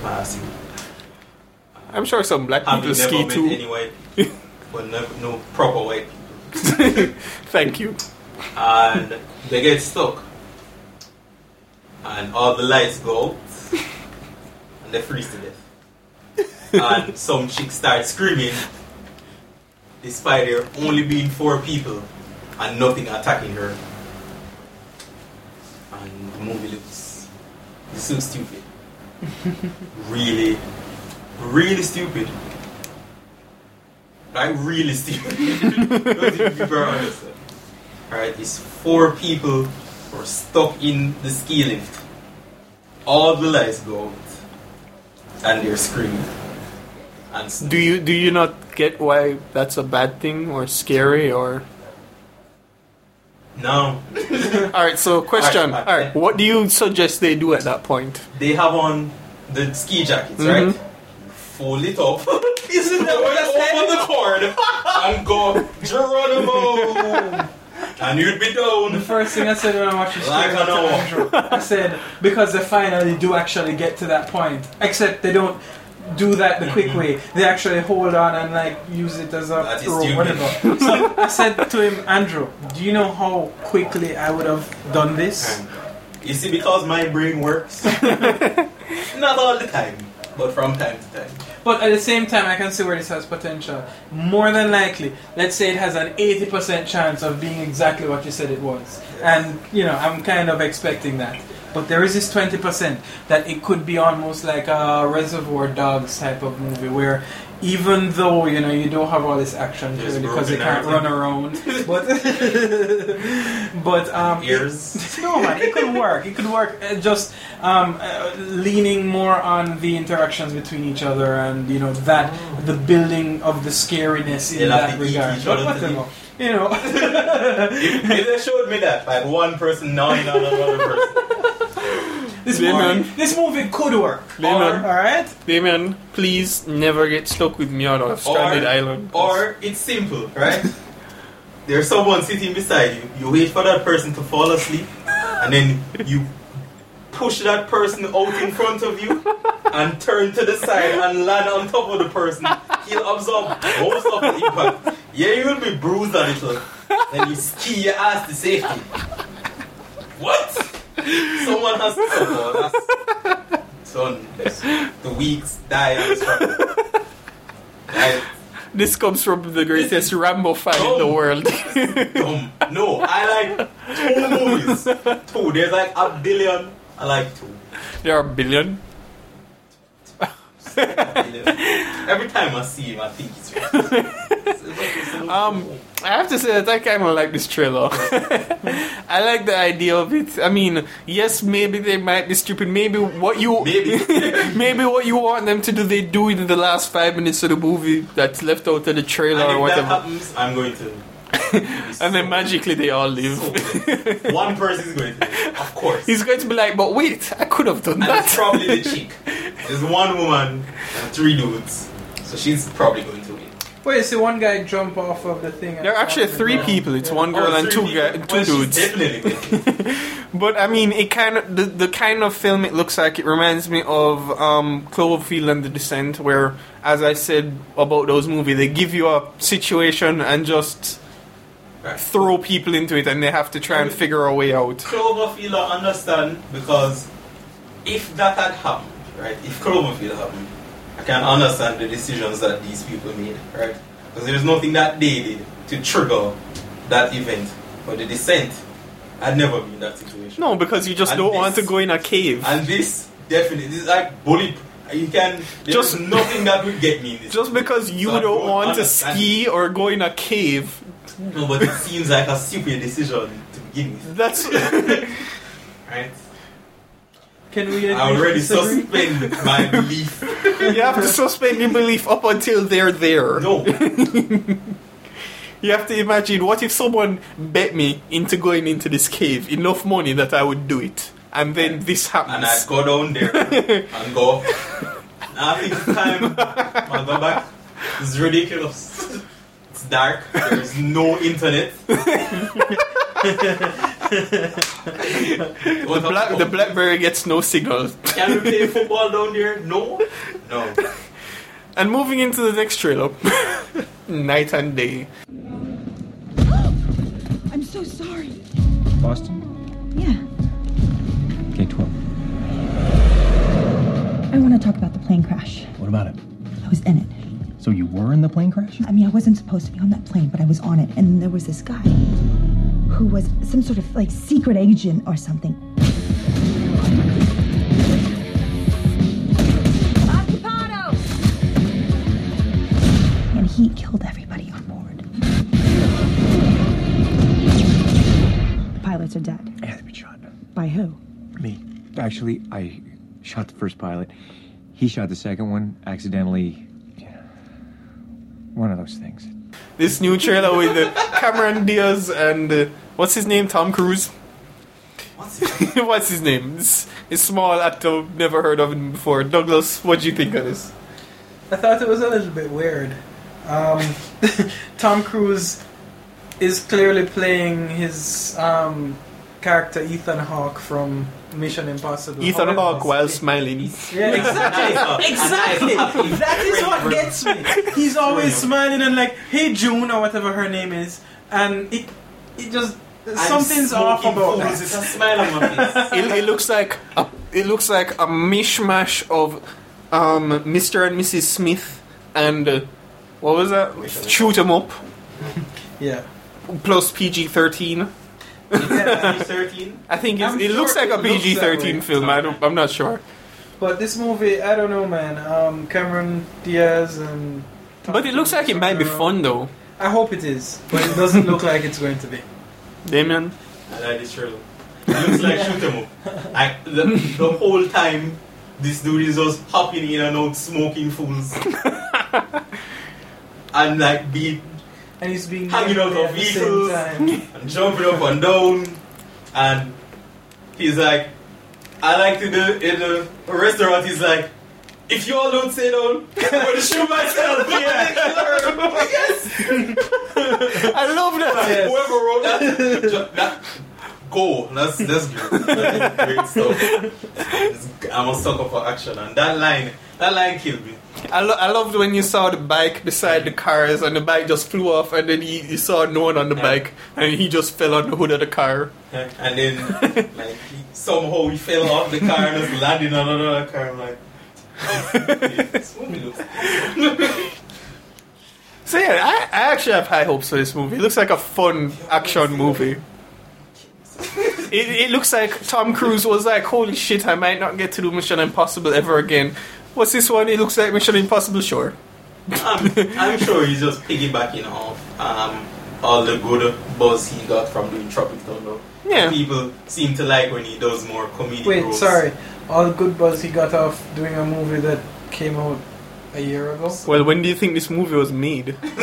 I'm sure some black I've people never ski met too. any white people, but no proper white people. Thank you. And they get stuck. And all the lights go out. And they freeze to death. And some chick starts screaming, despite there only being 4 people and nothing attacking her. And the movie looks so stupid. Really, really stupid. Like, really stupid. Don't even be very honest. Alright, it's 4 people who are stuck in the ski lift. All the lights go out. And they're screaming. And Do you not get why that's a bad thing or scary or? No. Alright, so question. Alright, Alright, what do you suggest they do at that point? They have on the ski jackets, right? Fold it up. Isn't that what I said? Over the cord and go Geronimo. And you'd be down. The first thing I said when I watched the Like trailer an to hour. Andrew, I said, because they finally do actually get to that point. Except they don't do that the quick way. They actually hold on and like use it as a That is rope, stupid. whatever. So I said to him, Andrew, do you know how quickly I would have done this? You see, because my brain works. Not all the time, but from time to time. But at the same time, I can see where this has potential. More than likely, let's say it has an 80% chance of being exactly what you said it was. And, I'm kind of expecting that. But there is this 20% that it could be almost like a Reservoir Dogs type of movie where even though, you don't have all this action There's clearly because they broken can't run around. But Ears. no, man, it could work. It could work. Just leaning more on the interactions between each other and the building of the scariness in They'll have that to eat regard. each But other to whatever. If they showed me that, like one person gnawing on another person. This movie could work. Layman. Alright? Damien, please never get stuck with me on a stranded island. Or it's simple, right? There's someone sitting beside you. You wait for that person to fall asleep, and then you push that person out in front of you and turn to the side and land on top of the person, he'll absorb most of the impact. Yeah, you will be bruised a little. Then you ski your ass to safety. What? Someone has to suffer. That's son. The weaks die on the struggle. This comes from the greatest Rambo fan in the world. No, I like 2 movies. 2. There's like a billion. I like 2. There are a billion. Every time I see him, I think he's right. I have to say that I kind of like this trailer. I like the idea of it. I mean, yes, maybe they might be stupid. Maybe what you what you want them to do, they do it in the last 5 minutes of the movie that's left out of the trailer or whatever. If that happens, I'm going to. And then magically they all live. So one person is going to live, of course. He's going to be like, but wait, I could have done and that. It's probably the chick. There's 1 woman and 3 dudes. So she's probably going to win. Wait, so one guy jump off of the thing. There are actually 3 people. It's 1 girl and 2 dudes. Definitely. But I mean, it kind of the kind of film it looks like. It reminds me of Cloverfield and The Descent, where, as I said about those movies, they give you a situation and just throw people into it, and they have to try and figure a way out. Cloverfield, I understand, because if that had happened, right? If Cloverfield happened, I can understand the decisions that these people made, right? Because there's nothing that they did to trigger that event. But The Descent, I'd never been in that situation. No, because you just don't want to go in a cave. And this is like bullet. You can. There's nothing that would get me in this. Just because you So I don't want to understand ski or go in a cave. No, but it seems like a stupid decision to begin with. That's right. Can we? I already suspend my belief. You have to suspend your belief up until they're there. No. You have to imagine, what if someone bet me into going into this cave enough money that I would do it, and then this happens. And I'd go down there and go. I think it's time. I'll go back. It's ridiculous. It's dark. There's no internet. The BlackBerry gets no signal. Can we play football down there? No. And moving into the next trailer, Night and Day. I'm so sorry. Boston? Yeah. K-12. I want to talk about the plane crash. What about it? I was in it. So you were in the plane crash? I mean, I wasn't supposed to be on that plane, but I was on it. And there was this guy who was some sort of, like, secret agent or something. Occupado! And he killed everybody on board. The pilots are dead. Yeah, they've been shot. By who? Me. Actually, I shot the first pilot. He shot the second one accidentally. One of those things. This new trailer with Cameron Diaz and what's his name? Tom Cruise. What's his name? This small actor, never heard of him before. Douglas, what do you think of this? I thought it was a little bit weird. Tom Cruise is clearly playing his character Ethan Hawke from Mission Impossible. Ethan Hawke while smiling. Yeah, exactly. That is what gets me. He's always smiling and like, "Hey June" or whatever her name is, and it just something's off about that. It's a smile on my face. It looks like a mishmash of Mr. and Mrs. Smith and what was that? Shoot 'em Up. Yeah. Plus PG-13. PG-13. I think it looks like a PG-13 film. I'm not sure. But this movie, I don't know, man. Cameron Diaz and. But it looks like it might be fun, though. I hope it is, but it doesn't look like it's going to be. Damien? I like this trailer. It looks like Shoot 'em Up. The whole time, this dude is just hopping in and out, smoking fools, and like and he's being hanging out of vehicles and jumping up and down, and he's like, I like to do in a restaurant. He's like, if you all don't say down, I'm going to shoot myself. Yes. I love that. Yes. Whoever wrote that go. That's great. That's great stuff. I'm a sucker for action, and that line killed me. I loved when you saw the bike beside the cars and the bike just flew off and then you saw no one on the bike and he just fell on the hood of the car. Yeah. And then somehow he fell off the car and just landed on another car. I'm like, this movie looks cool. So yeah, I actually have high hopes for this movie. It looks like a fun action movie. It looks like Tom Cruise was like, holy shit, I might not get to do Mission Impossible ever again. What's this one? It looks like Mission Impossible, sure. I'm sure he's just piggybacking off all the good buzz he got from doing Tropic Thunder. Yeah. People seem to like when he does more comedic Wait, roles. sorry. All the good buzz he got off doing a movie that came out a year ago? Well, when do you think this movie was made? I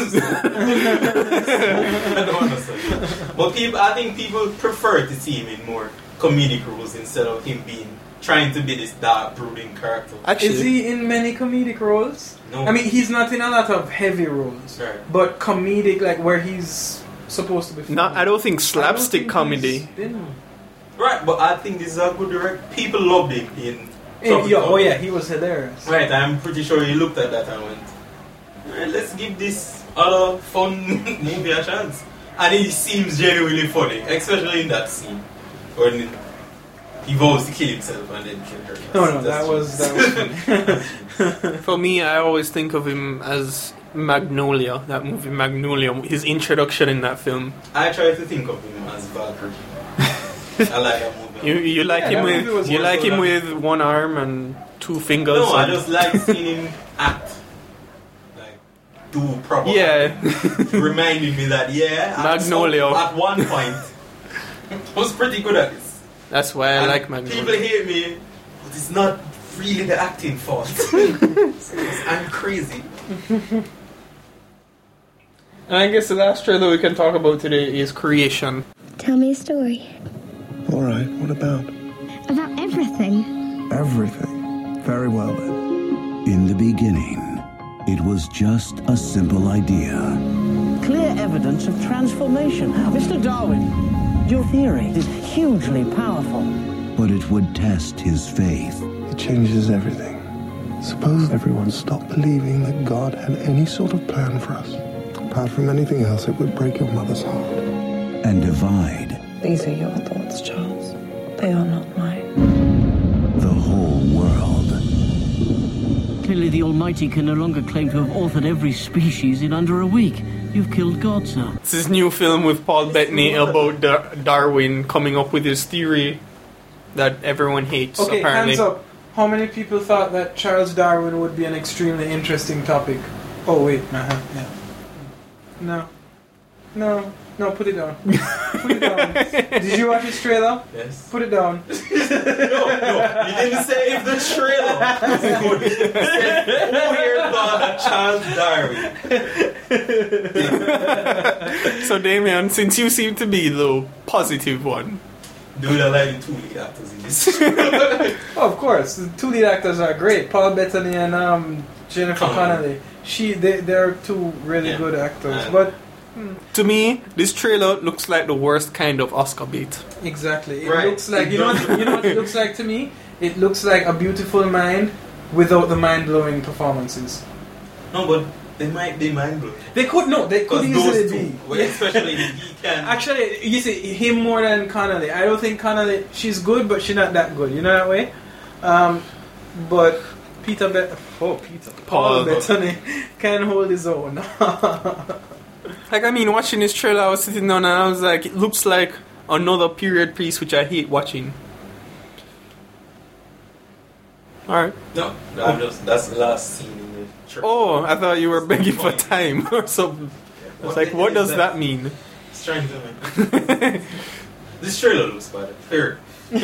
don't understand. But I think people prefer to see him in more comedic roles instead of him trying to be this dark, brooding character. Actually, Is he in many comedic roles? No. I mean, he's not in a lot of heavy roles. Right. But comedic, like where he's supposed to be. not. I don't think I don't slapstick think comedy. he's been- Right, but I think this is a good director. People loved him in Tropic oh Thunder. yeah, he was hilarious. Right, I'm pretty sure he looked at that and went, let's give this other fun movie a chance. And he seems genuinely funny, especially in that scene when he vows to kill himself and then kill her. No, that was funny. For me, I always think of him as Magnolia, that movie Magnolia, his introduction in that film. I try to think of him as Valkyrie. I like that movie. You like Yeah, him that movie was with you more like so him than- with one arm and two fingers. No, I and- just like seeing him act. Like, do proper Yeah. acting. Reminding me that, Magnolia. at one point, I was pretty good at this. That's why I And like Magnolia. People hate me, but it's not really the acting fault. I'm crazy. And I guess the last trailer we can talk about today is Creation. Tell me a story. All right, what about? About everything. Everything. Very well then. In the beginning, it was just a simple idea. Clear evidence of transformation. Mr. Darwin, your theory is hugely powerful. But it would test his faith. It changes everything. Suppose everyone stopped believing that God had any sort of plan for us. Apart from anything else, it would break your mother's heart. And divide These are your thoughts, Charles. They are not mine. the whole world. Clearly the Almighty can no longer claim to have authored every species in under a week. You've killed God, sir. It's this new film with Paul Bettany about Darwin coming up with his theory that everyone hates, Okay, apparently. hands up. How many people thought that Charles Darwin would be an extremely interesting topic? Oh wait, yeah. No, put it down. Put it down. Did you watch his trailer? Yes. Put it down. No, you didn't say if the trailer was good. You said, who here thought that Charles Darwin? So Damien, since you seem to be the positive one, Dude, I like the two lead actors in this. Oh, of course, the two lead actors are great. Paul Bettany and Jennifer Connelly. They're two really good actors. But to me, this trailer looks like the worst kind of Oscar bait. exactly, it Right. looks like you know what it looks like to me. It looks like A Beautiful Mind without the mind-blowing performances. No, but they might be mind-blowing. They could Because easily those two, be. well, especially he can. Actually, you see, him more than Connelly. I don't think Connelly, she's good, but she's not that good. You know that way? But Paul Bettany can hold his own. Like, I mean, watching this trailer, I was sitting down and I was like, it looks like another period piece, which I hate watching. Alright. No, that's the last scene in the trailer. Oh, I thought you were begging for time or something. I was like, what does that mean? It's trying to make this trailer looks bad. Fair. And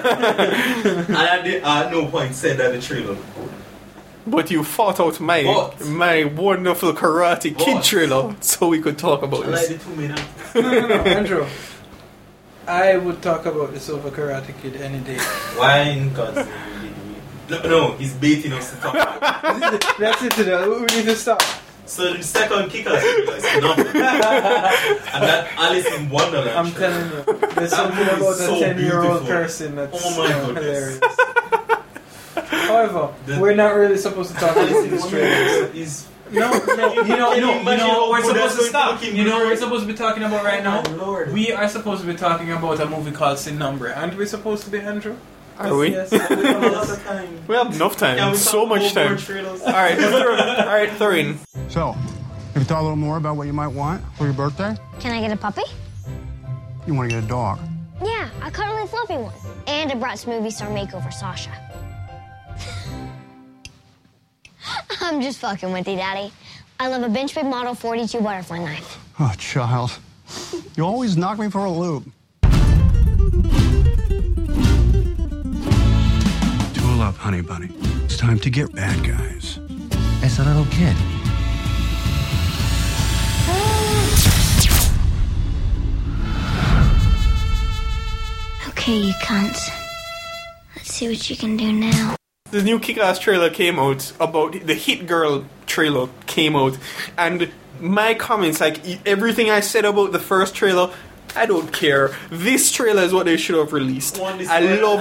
I at no point said that the trailer looked good. But you fought out my wonderful Karate Kid trailer so we could talk about I like this. the 2 minutes. No, Andrew. I would talk about this over Karate Kid any day. Why in God's name did we? No, he's baiting us to talk about it. That's it today. We need to stop. So the second Kick-Ass trailer is phenomenal. And that Alice in Wonderland I'm telling you, there's something about a so 10-year-old beautiful. person that's Oh my goodness. hilarious. However, we're not really supposed to talk about Alice in these trailers. is You know we're supposed to stop. You know what we're Lord. supposed to be talking about right now? Lord. We are supposed to be talking about a movie called Sin Nombre. Aren't we supposed to be, Andrew? Are we? Yes. We have a lot of time. We have enough time. Can we So talk much about more time. trailers? Alright, Thorin. So, you can talk a little more about what you might want for your birthday? Can I get a puppy? You want to get a dog. Yeah, a cuddly fluffy one. And I brought Smoothie Star Makeover Sasha. I'm just fucking with you, Daddy. I love a Bench Big Model 42 butterfly knife. Oh, child. You always knock me for a loop. Tool up, honey bunny. It's time to get bad guys. As a little kid. Okay, you cunts. Let's see what you can do now. The new Kick-Ass trailer came out about the Hit Girl trailer came out, and my comments, like everything I said about the first trailer, I don't care. This trailer is what they should have released. I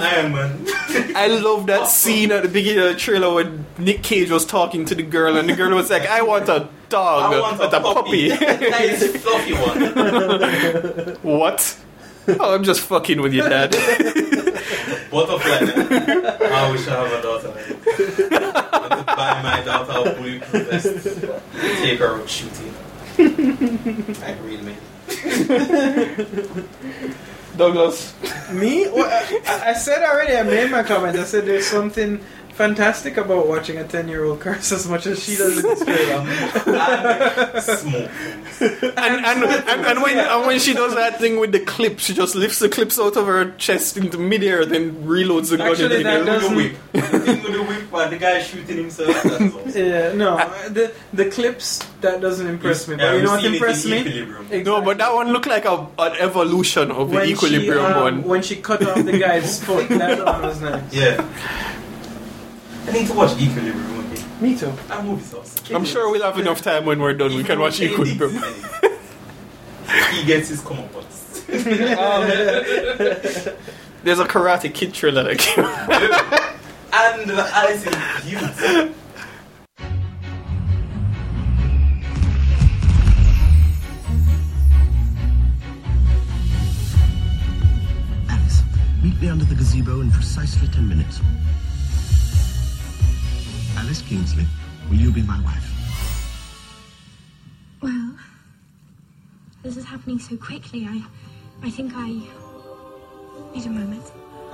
love that scene at the beginning of the trailer when Nick Cage was talking to the girl, and the girl was like, "I want a dog, I want a puppy." Nice fluffy one. What? Oh, I'm just fucking with you, Dad. Butterfly. I wish I have a daughter like that. I want to buy my daughter a bulletproof vest. Take her out shooting. Like real man. Douglas. Me? Well, I said already, I made my comment. I said there's something fantastic about watching a 10-year-old curse as much as she does in this trailer. Smoke. And when she does that thing with the clips, she just lifts the clips out of her chest into midair, then reloads the gun. Actually, that doesn't. The thing with the whip while the guy shooting himself. That's awesome. Yeah, no, the clips that doesn't impress me. But you know what impressed me? Equilibrium. No, but that one looked like an evolution of the Equilibrium one. When she cut off the guy's foot, that one was nice. Yeah. I need to watch Equilibrium again. Me too. That movie's awesome. I'm sure we'll have enough time when we're done. We can watch Equilibrium. He gets his comeuppance. There's a Karate Kid trailer that came out. And the Alice in Beauty. Alice, meet me under the gazebo in precisely 10 minutes. Alice Kingsley, will you be my wife? Well, this is happening so quickly. I think I need a moment.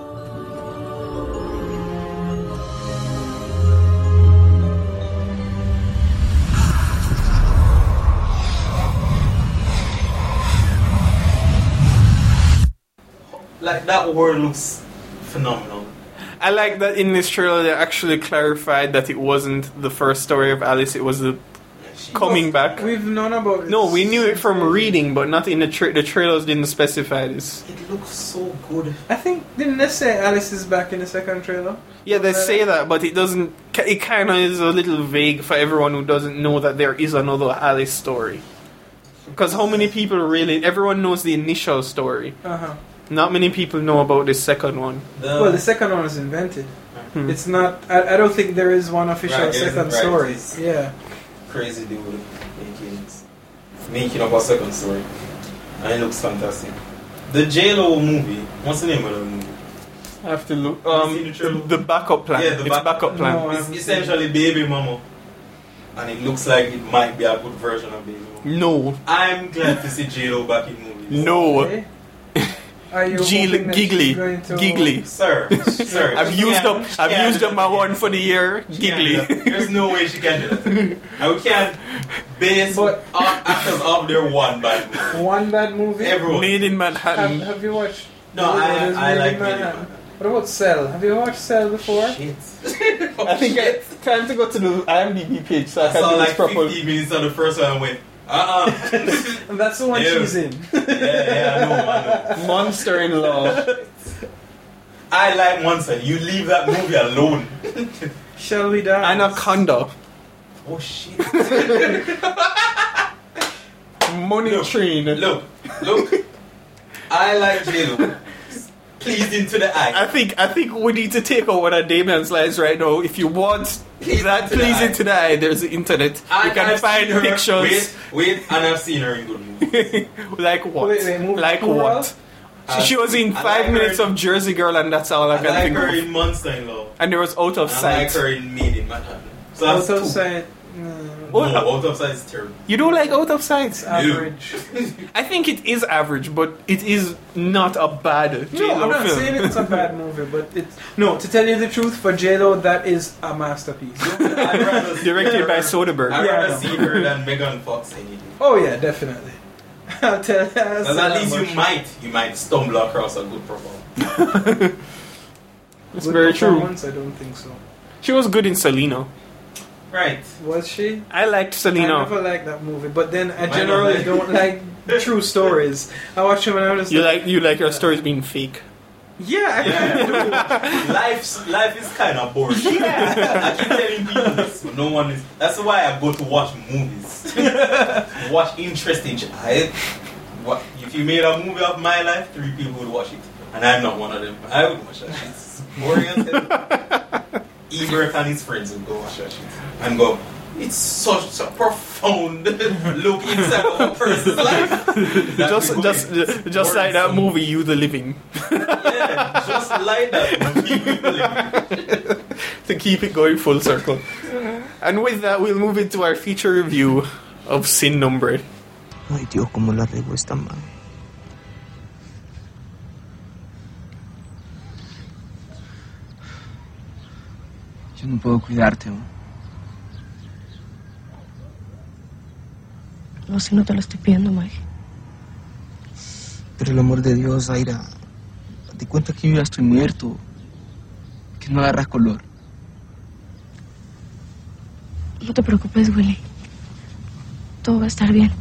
Like, that world looks phenomenal. I like that in this trailer they actually clarified that it wasn't the first story of Alice, it was the coming back. We've known about it. No, we knew it from reading, but not in the trailers didn't specify this. It looks so good. I think, didn't they say Alice is back in the second trailer? Yeah, they say that, but it doesn't. It kind of is a little vague for everyone who doesn't know that there is another Alice story. Because how many people really? Everyone knows the initial story. Not many people know about the second one. Well, the second one was invented. It's not. I don't think there is one official second story. Yeah. Crazy dude making up a second story, and it looks fantastic. The J-Lo movie. What's the name of the movie? I have to look. The backup plan. Yeah, it's backup plan. No, it's essentially Baby Mama, and it looks like it might be a good version of Baby Mama. No. I'm glad to see J-Lo back in movies. No. Okay. Are you hoping that she's going to... Giggly. Sir. I've used up my one for the year. Giggly. There's no way she can do that. And we can't base actors off their one bad movie. One bad movie? Everyone. Made in Manhattan. Have you watched... No, I like Made in Manhattan. What about Cell? Have you watched Cell before? Shit. I think it's time to go to the IMDb page so I can saw do this like properly. 50 minutes on the first one and went, And that's the one she's in. Yeah, I know. Monster-in-law. I like Monster. You leave that movie alone. Shall we dance? Anaconda. Oh shit. Money Train. Look. I like J-Lo. Pleasing to the eye. I think we need to take out one of Damien's lines right now. If you want that pleasing to the eye, there's the internet. You can find pictures. Wait, and I've seen her in good movies. Like what? Wait, like what? She was in 5 minutes of Jersey Girl, and that's all I can think of. I like her in Monster-in-Law. And there was Out of Sight. I like her in Made in Manhattan. So Out of Sight. No, Out of Sight is terrible. You don't like Out of Sight? It's average. I think it is average, but it is not a bad J-Lo No, I'm not film. saying it's a bad movie, but it's... No, to tell you the truth, for J-Lo, that is a masterpiece. Directed by Soderbergh. I'd rather see her than Megan Fox anything. Oh yeah, definitely. I'll tell you. Because at least you might stumble across a good performance. It's very true. I don't think so. She was good in Selena. Right. Was she? I liked Selena. I never liked that movie, but then I generally don't like true stories. I watched them when I was... You like your stories being fake? Yeah, I kind of do. Life is kind of boring. Yeah. I keep telling people this, but no one is... That's why I go to watch movies. Watch interesting shit. If you made a movie of my life, 3 people would watch it. And I'm not one of them. I would watch that shit. It's boring as hell. Ebert and his friends would go watch that shit. And go, it's such a profound look inside of a person's life. Just like that movie, You the Living. Yeah, just like that movie, You the Living. To keep it going full circle. And with that, we'll move into our feature review of Sin Nombre. Ay, Dios, cómo la regó esta man. Yo no puedo cuidarte, ¿no? No, si no te lo estoy pidiendo, Mike. Pero el amor de Dios, Zaira, date cuenta que yo ya estoy muerto. Que no agarras color. No te preocupes, Willie. Todo va a estar bien.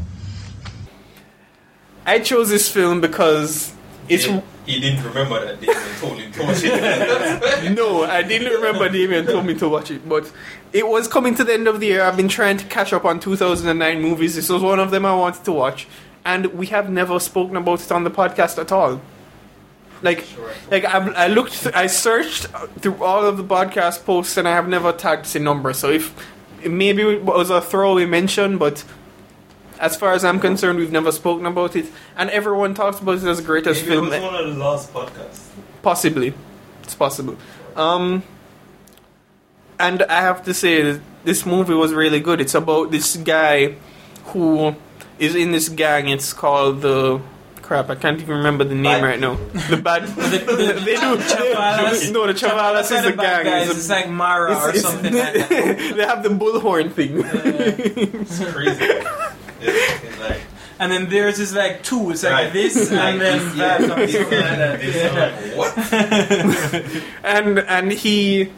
I chose this film because it's... He didn't remember that Damien told him to watch it. No, I didn't remember Damien told me to watch it, but it was coming to the end of the year. I've been trying to catch up on 2009 movies. This was one of them I wanted to watch, and we have never spoken about it on the podcast at all. I searched through all of the podcast posts, and I have never tagged Sin Nombre. So if maybe it was a throwaway mention, but as far as I'm concerned, we've never spoken about it, and everyone talks about it as the greatest Maybe film. It was one of the last podcasts. Possibly, it's possible. And I have to say, this movie was really good. It's about this guy who is in this gang. It's called the... Crap, I can't even remember the name right now. The bad... the Chavalas is the gang. It's like Mara or something like that. They have the bullhorn thing. It's crazy. It's like... And then there's this like 2. It's like this, and then that. What? And he...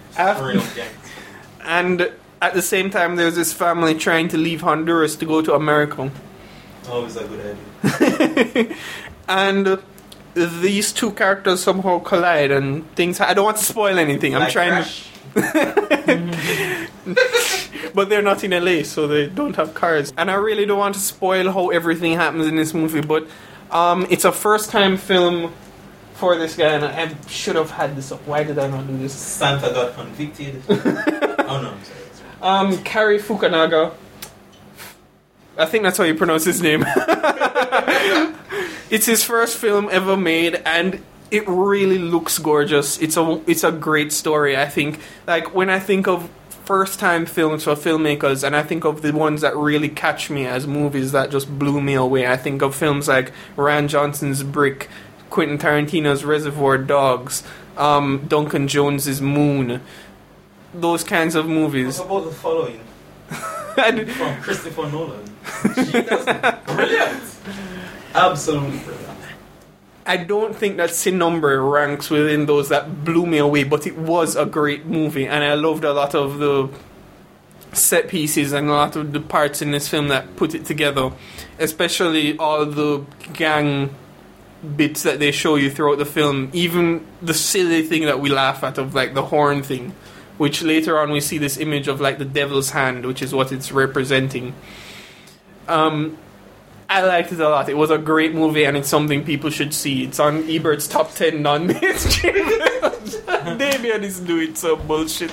And at the same time, there's this family trying to leave Honduras to go to America. Always a good idea. And these two characters somehow collide, and things... I don't want to spoil anything. I'm trying to... But they're not in LA, so they don't have cars. And I really don't want to spoil how everything happens in this movie, but it's a first-time film for this guy, and I should have had this up. Why did I not do this? Santa got convicted. Oh no, I'm sorry. Cary Fukunaga. I think that's how you pronounce his name. It's his first film ever made, and it really looks gorgeous. It's a great story, I think. Like, when I think of first-time films for filmmakers, and I think of the ones that really catch me as movies that just blew me away, I think of films like Rian Johnson's Brick, Quentin Tarantino's Reservoir Dogs, Duncan Jones's Moon, those kinds of movies. What about The Following? From Christopher Nolan. That's brilliant. Absolutely brilliant. I don't think that Sin Nombre ranks within those that blew me away, but it was a great movie, and I loved a lot of the set pieces and a lot of the parts in this film that put it together, especially all the gang bits that they show you throughout the film, even the silly thing that we laugh at of like the horn thing which later on we see this image of like the devil's hand, which is what it's representing. I liked it a lot. It was a great movie, and it's something people should see. It's on Ebert's top 10 non-mainstream. Damien is doing some bullshit.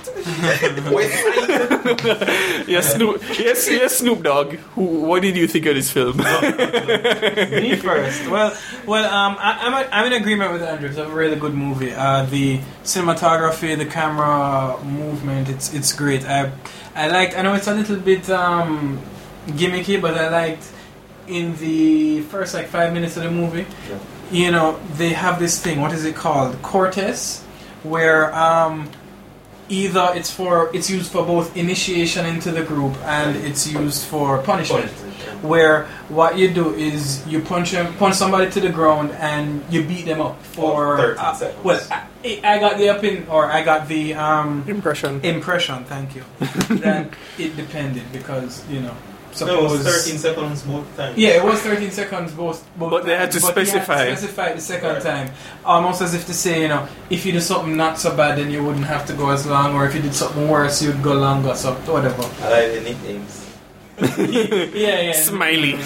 Yes, Snoop Dogg. What did you think of this film? Me first. Well, I'm in agreement with Andrew. It's a really good movie. The cinematography, the camera movement, it's great. I know it's a little bit gimmicky, but I liked in the first 5 minutes of the movie, they have this thing, what is it called? Cortes, where either it's used for both initiation into the group and it's used for punishment. Where what you do is you punch somebody to the ground and you beat them up for 13 seconds. Well, I got the impression. Thank you. That it depended because Suppose no, it was 13 seconds both times. Yeah, it was 13 seconds both but they had to specify. The second time. Almost as if to say, if you do something not so bad, then you wouldn't have to go as long, or if you did something worse, you'd go longer, so whatever. I like the nicknames. yeah. Smiley.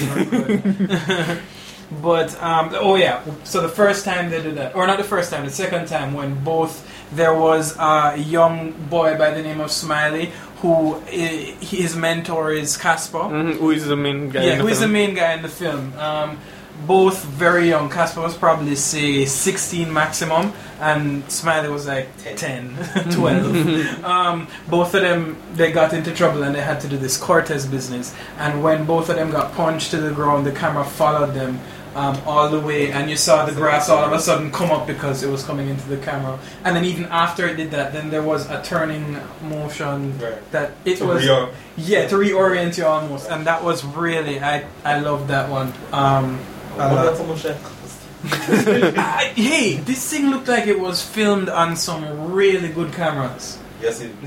But, so the first time they did that, or not the first time, the second time when there was a young boy by the name of Smiley, who his mentor is Casper. Who is the main guy? Yeah, who is the main guy in the film. Both very young. Casper was probably, say, 16 maximum, and Smiley was like 10, 12. Both of them, they got into trouble and they had to do this Cortez business. And when both of them got punched to the ground, the camera followed them all the way, and you saw the grass all of a sudden come up because it was coming into the camera. And then even after it did that, then there was a turning motion that it to was to reorient you almost, and that was really I loved that one. Hey, this thing looked like it was filmed on some really good cameras. Yes, it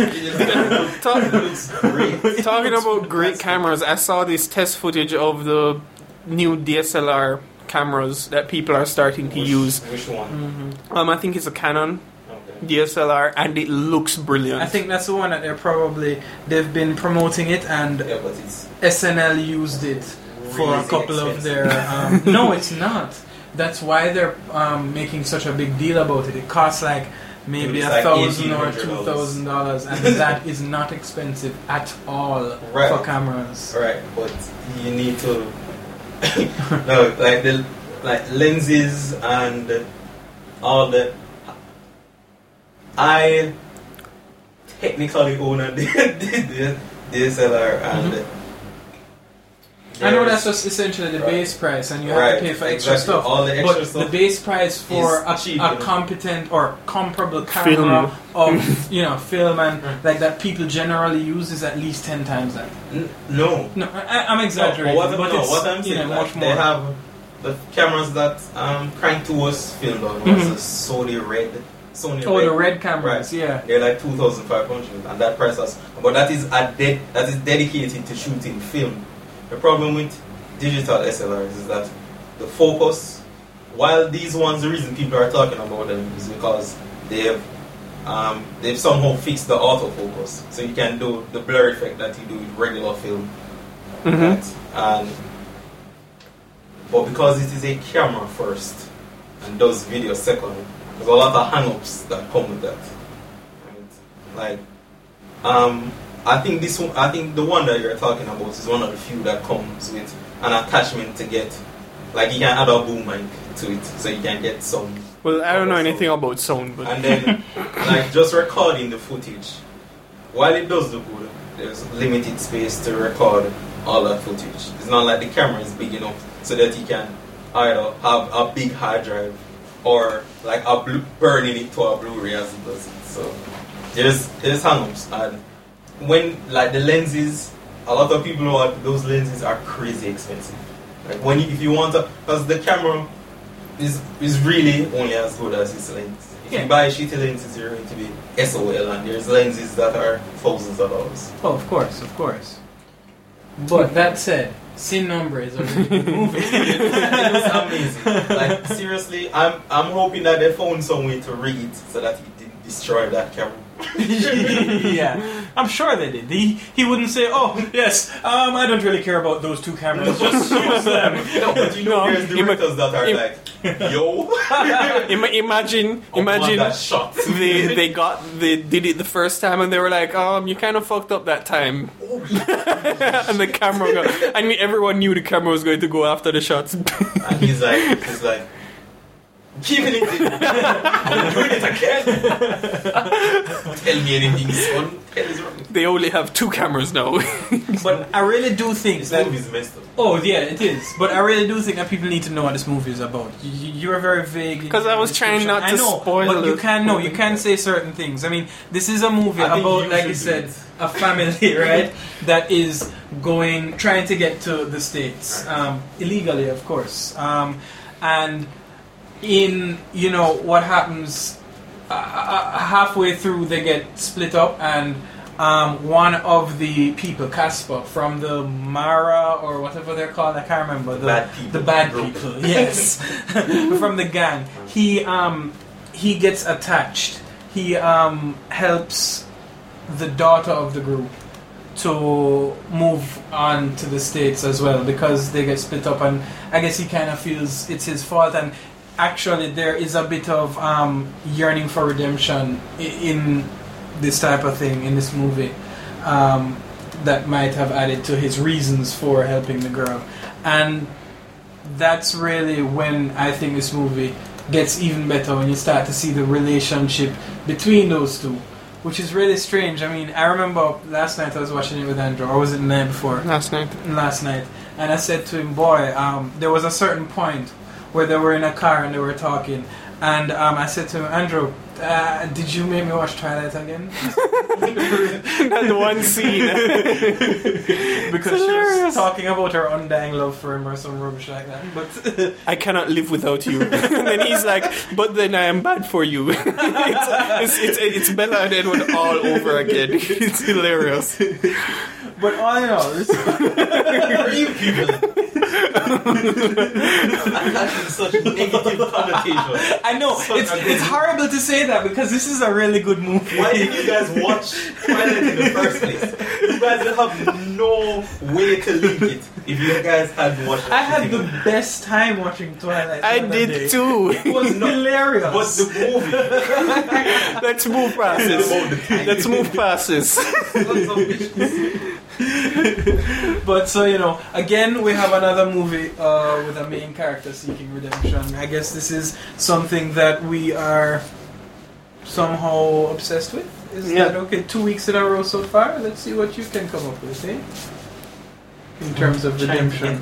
Talking about great cameras, I saw this test footage of the new DSLR cameras that people are starting to use. Which one? I think it's a Canon DSLR, and it looks brilliant. I think that's the one that they've been promoting it, and SNL used it for a couple of their. No, it's not. That's why they're making such a big deal about it. It costs maybe $1,000 or $2,000, and that is not expensive at all for cameras. Right, but you need to. No, the lenses and all that. I technically own a DSLR, and I know that's just essentially the base price, and you have to pay for extra stuff. All the extra but stuff. The base price for a competent or comparable camera of film and like that people generally use is at least 10 times that. No, I'm exaggerating. What I'm saying, much more. They have the cameras that Crank 2 was filmed on. Was the Sony Red. The red cameras, yeah. They're like 2,500, and that price but that is dedicated to shooting film. The problem with digital SLRs is that the focus, while these ones, the reason people are talking about them is because they've somehow fixed the autofocus, so you can do the blur effect that you do with regular film. But because it is a camera first and does video second, there's a lot of hang-ups that come with that. I think the one that you're talking about is one of the few that comes with an attachment to get, you can add a boom mic to it, so you can get some. Well, I don't know anything about sound, but and then just recording the footage. While it does look good, there's limited space to record all that footage. It's not like the camera is big enough so that you can either have a big hard drive or burning it to a Blu-ray as it does it. So there's hang-ups, and when the lenses, a lot of people know those lenses are crazy expensive. If you want to, because the camera is really only as good as its lens. If you buy shitty lenses, you're going to be SOL, and there's lenses that are thousands of dollars. Oh, of course. But that said, Sin Nombre is a really good movie. It was amazing. Seriously, I'm hoping that they found some way to rig it so that it didn't destroy that camera. Yeah, I'm sure they did. He wouldn't say, "Oh, yes, I don't really care about those two cameras. Just use them." No, but you know, there's directors that are like, yo. Imagine that shot. they did it the first time and they were like, you kind of fucked up that time. And the camera everyone knew the camera was going to go after the shots. And he's like, keeping it in. I'm doing it again. Tell me anything, son. Hell is wrong. They only have 2 cameras now. But I really do think This that movie's messed up. Oh yeah, it is. But I really do think that people need to know what this movie is about. You're very vague. Because I was trying not to spoil but it. you can't know. You can't say certain things. I mean, this is a movie about, like you said, a family, right? That is trying to get to the States illegally, of course. And in what happens halfway through, they get split up and. One of the people, Casper, from the Mara or whatever they're called, I can't remember. The bad people, yes, from the gang. He gets attached. He helps the daughter of the group to move on to the States as well because they get split up, and I guess he kind of feels it's his fault. And actually, there is a bit of yearning for redemption in this type of thing in this movie that might have added to his reasons for helping the girl. And that's really when I think this movie gets even better, when you start to see the relationship between those two, which is really strange. I mean, I remember last night I was watching it with Andrew, or was it the night before? Last night. And I said to him, boy, there was a certain point where they were in a car and they were talking, and I said to him, Andrew, did you make me watch Twilight again? That one scene. Because she was talking about her undying love for him or some rubbish like that. But I cannot live without you. And then he's like, but then I am bad for you. It's Bella and Edward all over again. It's hilarious. But all in all, this you people. Such negative connotation. I know, it's horrible to say that because this is a really good movie. Why did you guys watch Twilight in the first place? You guys would have no way to link it if you guys had watched it. I had the best time watching Twilight. I did too. It was hilarious. But the movie. Let's move past this. But so again we have another movie with a main character seeking redemption. I guess this is something that we are somehow obsessed with. Is that okay? 2 weeks in a row so far. Let's see what you can come up with, eh? In terms of redemption.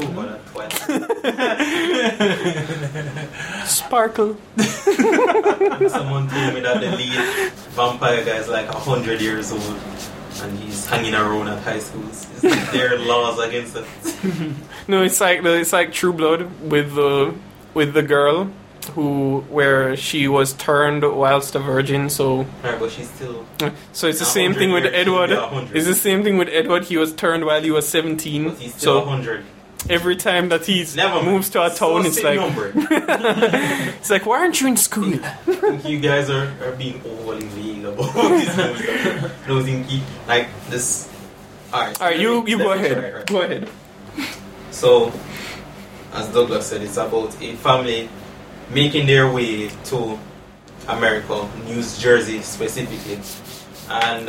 Sparkle. Someone told me that the lead vampire guy is like 100 years old. And he's hanging around at high schools. Is there laws against it? No, it's like True Blood with the girl where she was turned whilst a virgin. So right, but she's still. So it's the same thing with Edward. It's the same thing with Edward. He was turned while he was 17. But he's still 100. Every time that he moves to a town, it's like it's like, why aren't you in school? I think you guys are being overly vague about this movie. Like this. Alright, you go ahead. Right. Go ahead. So, as Douglas said, it's about a family making their way to America, New Jersey specifically, and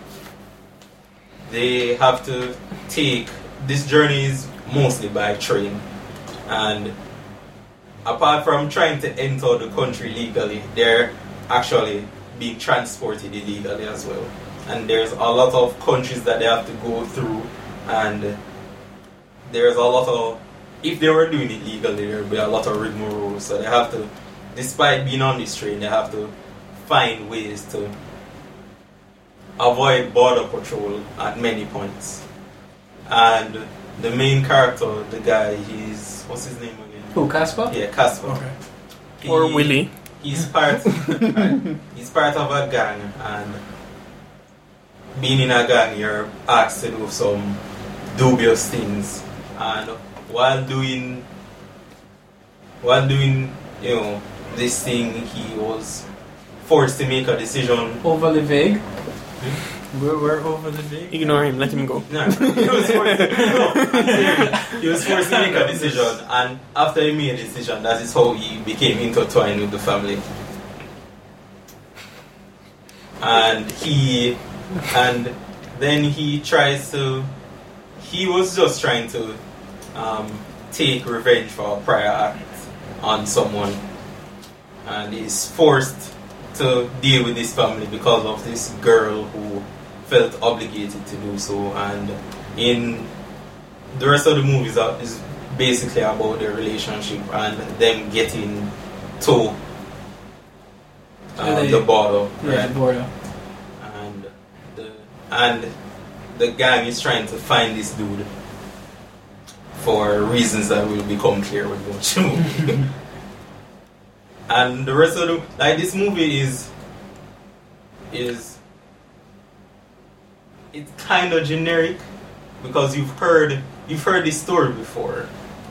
they have to take this journey is mostly by train, and apart from trying to enter the country legally, they're actually being transported illegally as well. And there's a lot of countries that they have to go through, and there's a lot of, if they were doing it legally, there would be a lot of rigmarole. So they have to, despite being on this train, they have to find ways to avoid border patrol at many points. And the main character, the guy, what's his name again? Who, Casper? Yeah, Casper. Okay. Or Willie. He's part of a gang, and being in a gang, you're asked to do some dubious things. And while doing this thing, he was forced to make a decision. Overly vague. We're overly vague. Ignore him. Let him go. No, he was forced to make a decision, and after he made a decision, that is how he became intertwined with the family. And then he tries to. He was just trying to take revenge for a prior act on someone, and he's forced to deal with his family because of this girl who felt obligated to do so. And in the rest of the movies is basically about their relationship and them getting to the border. Yeah, right? border. And the gang is trying to find this dude for reasons that will become clear when we watch the movie. And the rest of this movie is it's kind of generic because you've heard this story before,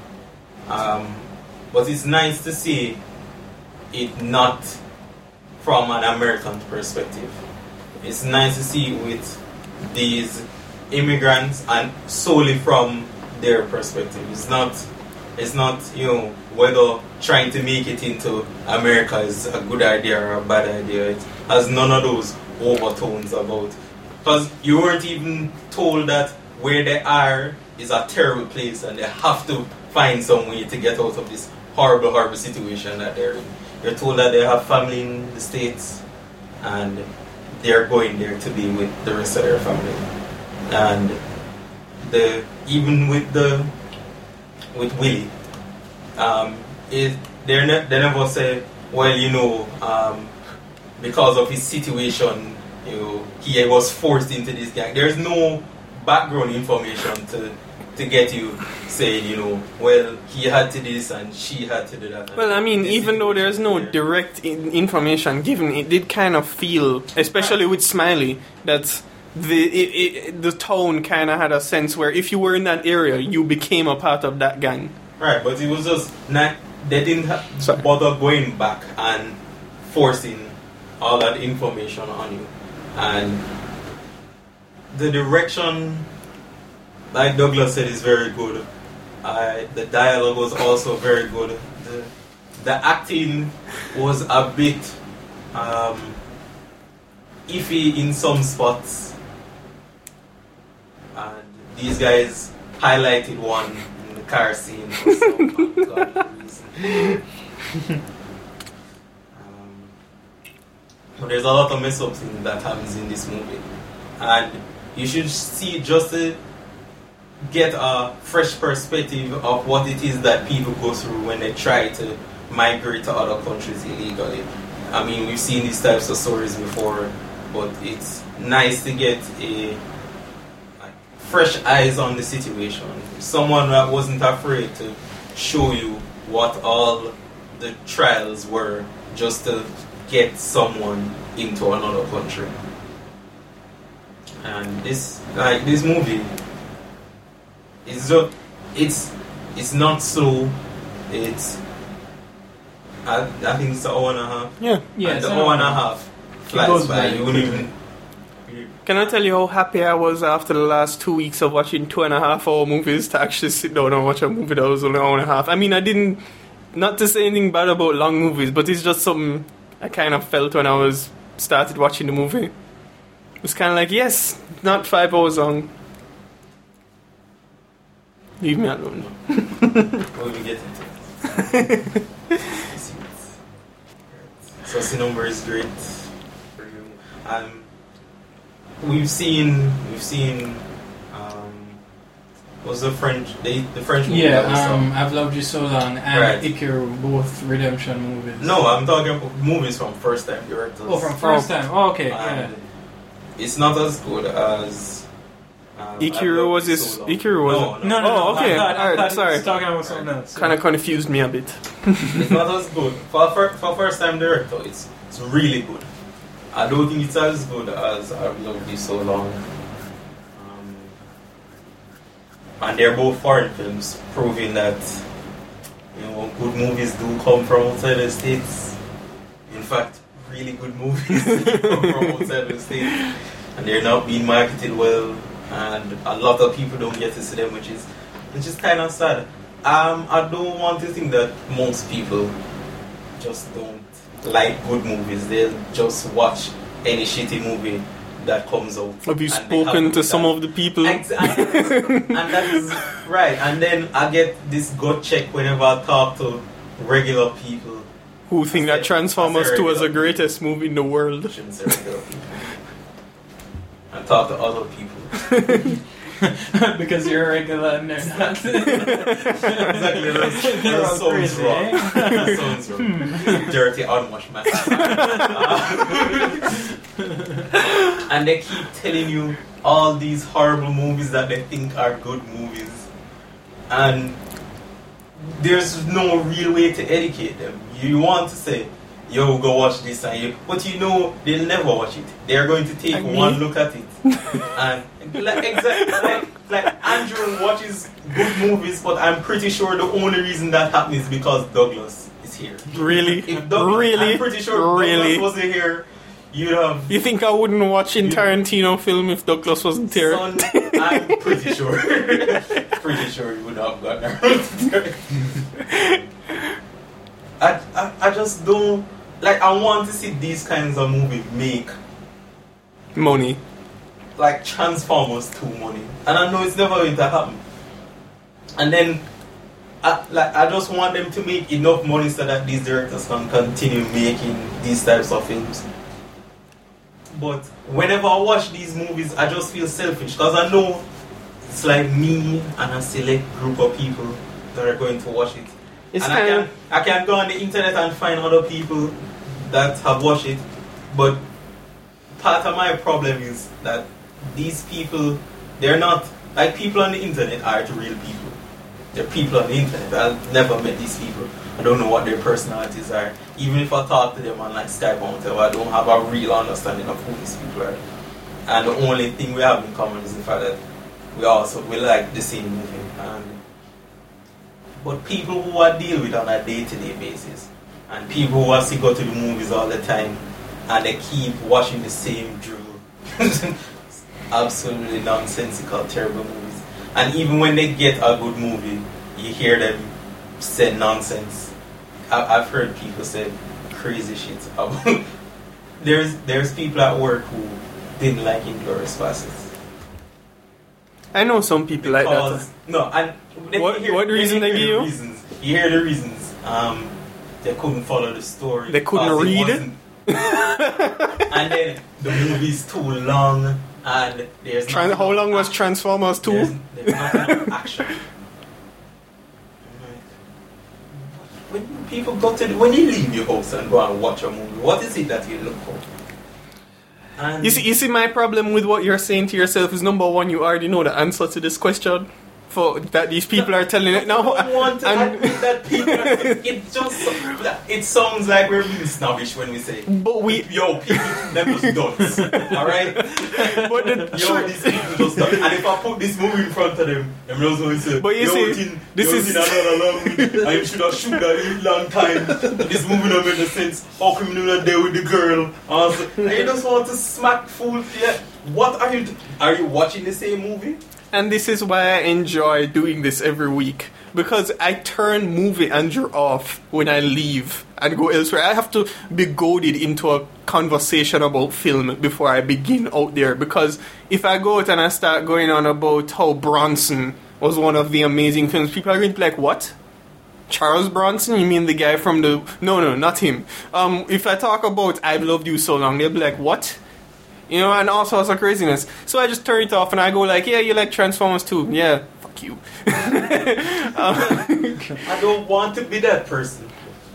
but it's nice to see it not from an American perspective. It's nice to see it with these immigrants and solely from their perspective. It's not whether trying to make it into America is a good idea or a bad idea. It has none of those overtones about. Because you weren't even told that where they are is a terrible place and they have to find some way to get out of this horrible, horrible situation that they're in. You're told that they have family in the States and they're going there to be with the rest of their family. And even with Willie, they never say, well, because of his situation, he was forced into this gang. There's no background information to get you saying, well, he had to do this and she had to do that. Well, I mean, even though there's no direct information given, it did kind of feel, especially with Smiley, that the tone kind of had a sense where if you were in that area, you became a part of that gang. Right, but it was just not. They didn't bother going back and forcing all that information on you. And the direction, like Douglas said, is very good. The dialogue was also very good. The acting was a bit iffy in some spots. And these guys highlighted one in the car scene for some ungodly reason. But there's a lot of mess-ups that happens in this movie. And you should see it just to get a fresh perspective of what it is that people go through when they try to migrate to other countries illegally. I mean, we've seen these types of stories before, but it's nice to get fresh eyes on the situation. Someone that wasn't afraid to show you what all the trials were just to get someone into another country. And this movie is just, it's not slow. I think it's an hour and a half. Yeah. And the hour and a half flies by. You wouldn't even. Can I tell you how happy I was after the last 2 weeks of watching 2.5-hour movies to actually sit down and watch a movie that was only an hour and a half? I mean, I didn't, not to say anything bad about long movies, but it's just something I kind of felt when I started watching the movie. It was kind of like, yes, not 5 hours long. Leave me alone. We'll be getting to it. So the number is great. We've seen what's the French movie? Yeah, I've Loved You So Long and right. Ikiru, both redemption movies. No, I'm talking about movies from first time directors. Oh, from first time. Oh, okay. Yeah. It's not as good as Ikiru was this. Ikiru was. No. Oh, okay. I sorry. was talking about something else. Kind of confused me a bit. It's not as good for first time director. It's really good. I don't think it's as good as I've Loved You So Long. And they're both foreign films, proving that good movies do come from outside the States. In fact, really good movies from outside the States, and they're not being marketed well, and a lot of people don't get to see them, which is kind of sad. I don't want to think that most people just don't like good movies. They'll just watch any shitty movie that comes out. Have you spoken to some of the people? And that is right. And then I get this gut check whenever I talk to regular people who think that Transformers 2 is the greatest movie in the world. I shouldn't say regular people. I talk to other people. Because you're a regular and they're not. Exactly, that sounds wrong. That sounds wrong. Dirty, unwashed man. And they keep telling you all these horrible movies that they think are good movies. And there's no real way to educate them. You want to say, yo, go watch this, but you know they'll never watch it. They're going to take one look at it. And like Andrew watches good movies, but I'm pretty sure the only reason that happens is because Douglas is here. Really? If Douglas, I'm pretty sure Douglas wasn't here, you'd have... You think I wouldn't watch a Tarantino film if Douglas wasn't here? Son, I'm pretty sure. Pretty sure you would have gotten around to it. I just don't... Like, I want to see these kinds of movies make... money. Like Transformers 2 money. And I know it's never going to happen. And then I just want them to make enough money so that these directors can continue making these types of films. But whenever I watch these movies, I just feel selfish because I know it's like me and a select group of people that are going to watch it. I can go on the internet and find other people that have watched it, but part of my problem is that these people, they're not, like people on the internet aren't real people. They're people on the internet. I've never met these people. I don't know what their personalities are. Even if I talk to them on like Skype or whatever, I don't have a real understanding of who these people are. And the only thing we have in common is the fact that we like the same movie. But people who I deal with on a day-to-day basis, and people who I see go to the movies all the time, and they keep watching the same drool. Absolutely nonsensical, terrible movies. And even when they get a good movie, you hear them say nonsense. I've heard people say crazy shit about... There's people at work who didn't like Inglourious Basterds. I know some people like that. No, and... What reason they give you? You hear the reasons. They couldn't follow the story. They couldn't read it? And then the movie's too long, and there's how long was Transformers 2? There's not enough action. When people when you leave your house and go and watch a movie, what is it that you look for? And you see, my problem with what you're saying to yourself is, number one, you already know the answer to this question. For that these people are telling it now. I don't want to admit that people it sounds like we're being snobbish when we say, but people, them just dunce. Alright? But these people just dunce. And if I put this movie in front of them, I'm just going to say, but you see, this is another long movie. I should have shoot that long time. This movie don't make no sense. How come you not there with the girl? And you just want to smack fool. Yeah. What are you Are you watching the same movie? And this is why I enjoy doing this every week. Because I turn movie Andrew off when I leave and go elsewhere. I have to be goaded into a conversation about film before I begin out there. Because if I go out and I start going on about how Bronson was one of the amazing films, people are going to be like, what? Charles Bronson? You mean the guy from the... No, not him. If I talk about I've Loved You So Long, they'll be like, what? You know, and all sorts of craziness. So I just turn it off and I go like, yeah, you like Transformers 2? Yeah, fuck you. I don't want to be that person.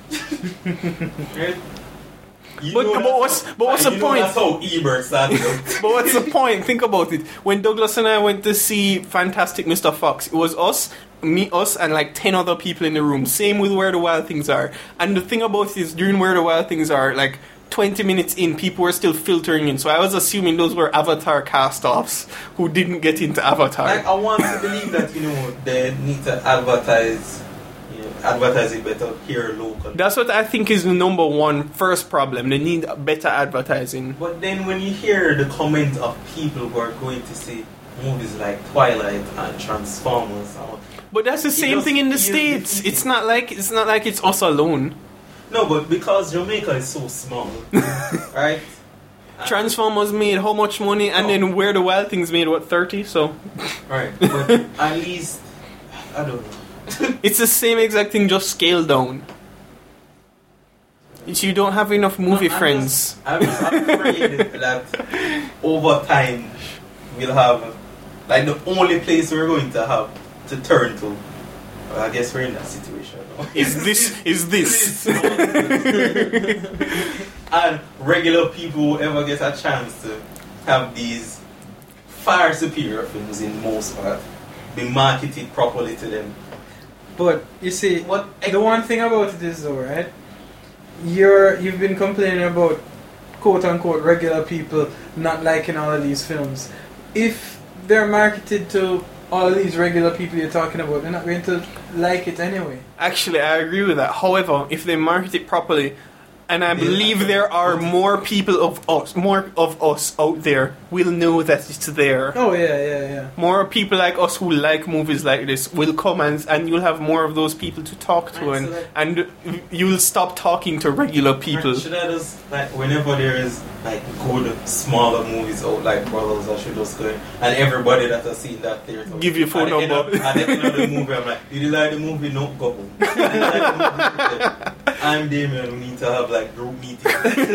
But what's the point? That's how Ebert started. But what's the point? Think about it. When Douglas and I went to see Fantastic Mr. Fox, it was us, and like 10 other people in the room. Same with Where the Wild Things Are. And the thing about it is, during Where the Wild Things Are, like 20 minutes in, people were still filtering in. So I was assuming those were Avatar cast-offs who didn't get into Avatar. Like, I want to believe that, they need to advertise, advertise it better here locally. That's what I think is the number one first problem. They need better advertising. But then when you hear the comment of people who are going to see movies like Twilight and Transformers, but that's the same thing in the States. It's not like it's us alone. No, but because Jamaica is so small, right? Transformers made how much money, and then Where the Wild Things made what, 30? So, right. But at least I don't know. It's the same exact thing, just scaled down. You don't have enough movie friends. I'm afraid that over time we'll have, like, the only place we're going to have to turn to. Well, I guess we're in that situation now. Is this? And regular people who ever get a chance to have these far superior films in most part be marketed properly to them. But you see, the one thing about it is though, right? You've been complaining about quote unquote regular people not liking all of these films. If they're marketed to all of these regular people you're talking about, they're not going to like it anyway. Actually, I agree with that. However, if they market it properly, and I believe there are more people of us out there will know that it's there. Oh yeah. More people like us who like movies like this will come and you'll have more of those people to talk to, and you'll stop talking to regular people. Should I just, like, whenever there is like good smaller movies out like Brothers, I should just go in, and everybody that has seen that theater give your phone number. At the end of the movie, I'm like, did you like the movie? No, go home. I'm Damien. We need to have like group meetings.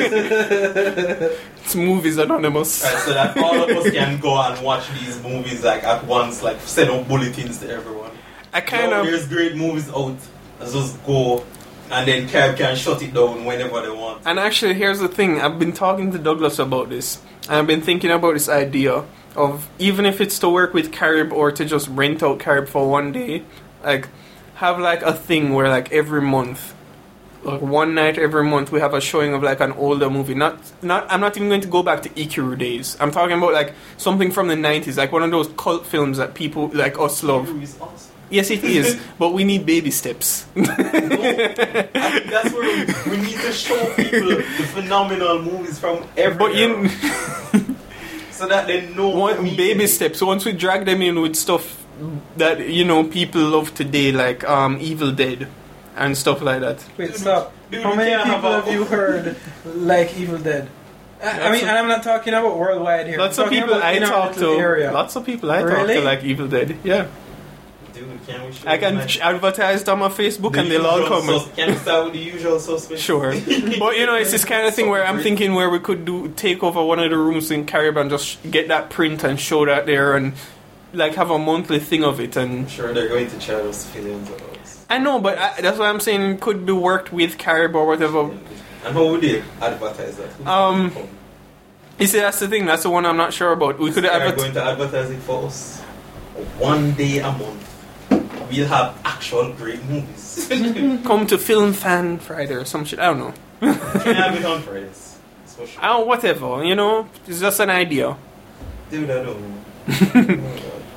It's Movies Anonymous. Right, so that all of us can go and watch these movies like at once, like send out bulletins to everyone. There's great movies out. Let's just go, and then Carib can shut it down whenever they want. And actually, here's the thing. I've been talking to Douglas about this. And I've been thinking about this idea of, even if it's to work with Carib or to just rent out Carib for one day, like have like a thing where like every month, like one night every month, we have a showing of like an older movie. I'm not even going to go back to Ikiru days. I'm talking about like something from the 90s, like one of those cult films that people like us love. Ikiru is awesome. Yes, it is, but we need baby steps. That's where we need to show people the phenomenal movies from everywhere. So that they know baby steps. Once we drag them in with stuff that, you know, people love today, like Evil Dead and stuff like that. Wait, stop. How many people have you heard like Evil Dead? I mean, and I'm not talking about worldwide here. Lots of people I talk to. Lots of people I talk to like Evil Dead. Yeah. I can advertise it on my Facebook and they'll all come. Can we start with the usual suspects? Sure. But you know, it's this kind of thing where I'm thinking where we could take over one of the rooms in Caribbean and just get that print and show that there and like have a monthly thing of it. And I'm sure they're going to charge us $millions. I know, but that's what I'm saying. It could be worked with Carib or whatever. And how would they advertise that? You see, that's the thing. That's the one I'm not sure about. We could going to advertise it for us one day a month. We'll have actual great movies. Come to Film Fan Friday or some shit. I don't know. Can I have it on Fridays? Sure. Whatever, you know. It's just an idea. Dude, I don't know.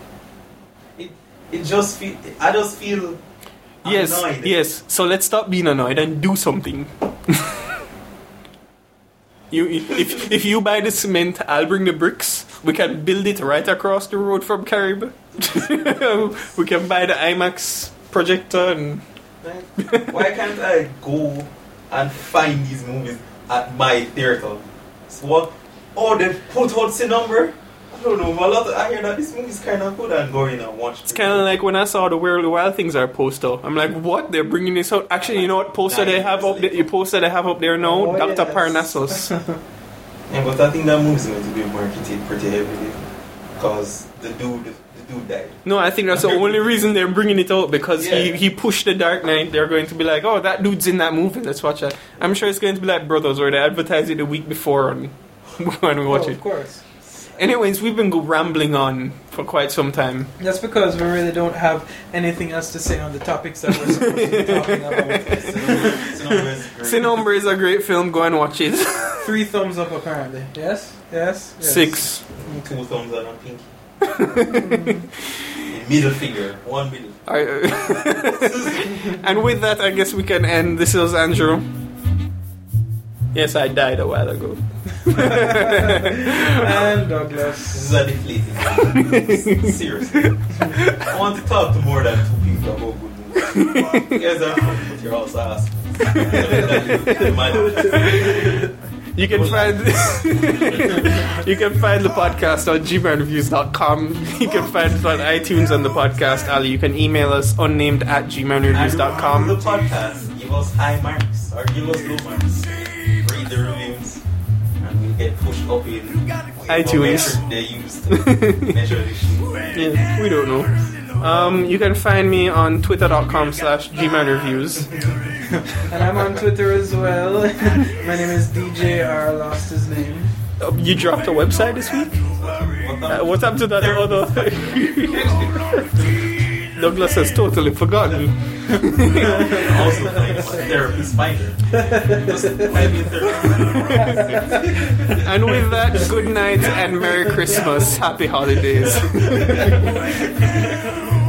I just feel annoyed. Yes. So let's stop being annoyed and do something. If you buy the cement, I'll bring the bricks. We can build it right across the road from Carib. We can buy the IMAX projector and. Why can't I go and find these movies at my theater? So what? Oh, they put out the number. I don't know. I hear that this movie is kind of good and go in and watch. It's kind of like when I saw the Where the Wild Things Are poster. I'm like, what? They're bringing this out. Actually, you know what poster they have up there? The poster they have up there now, oh, Dr. Yes. Parnassus. Yeah, but I think that movie is going to be marketed pretty heavily because the dude died. No, I think that's the only reason they're bringing it out, because he pushed The Dark Knight. They're going to be like, oh, that dude's in that movie, let's watch that. I'm sure it's going to be like Brothers, where they advertise it the week before and when we watch it. Of course. Anyways, we've been rambling on for quite some time. That's because we really don't have anything else to say on the topics that we're supposed to be talking about. Sin-Nombre is a great film. Go and watch it. 3 thumbs up, apparently. Yes. 6. 2 thumbs up on Pinky. Middle finger. One middle. And with that, I guess we can end. This is Andrew. Yes, I died a while ago. And Douglas. This is a deflating. Seriously. I want to talk to more than 2 people about good movies. You guys are funny, but you're also awesome. You can find the podcast on gmanreviews.com. You can find it on iTunes on the podcast alley. You can email us unnamed@gmanreviews.com. The podcast, give us high marks or give us low marks. Read the reviews, and we'll get pushed up in iTunes. They use to measure this shit. Yeah, we don't know. You can find me on twitter.com/gmanreviews. And I'm on Twitter as well. My name is DJR, lost his name. You dropped a website this week? What happened to that other? Douglas has totally forgotten. Also, therapy spider. And with that, good night and Merry Christmas. Happy holidays.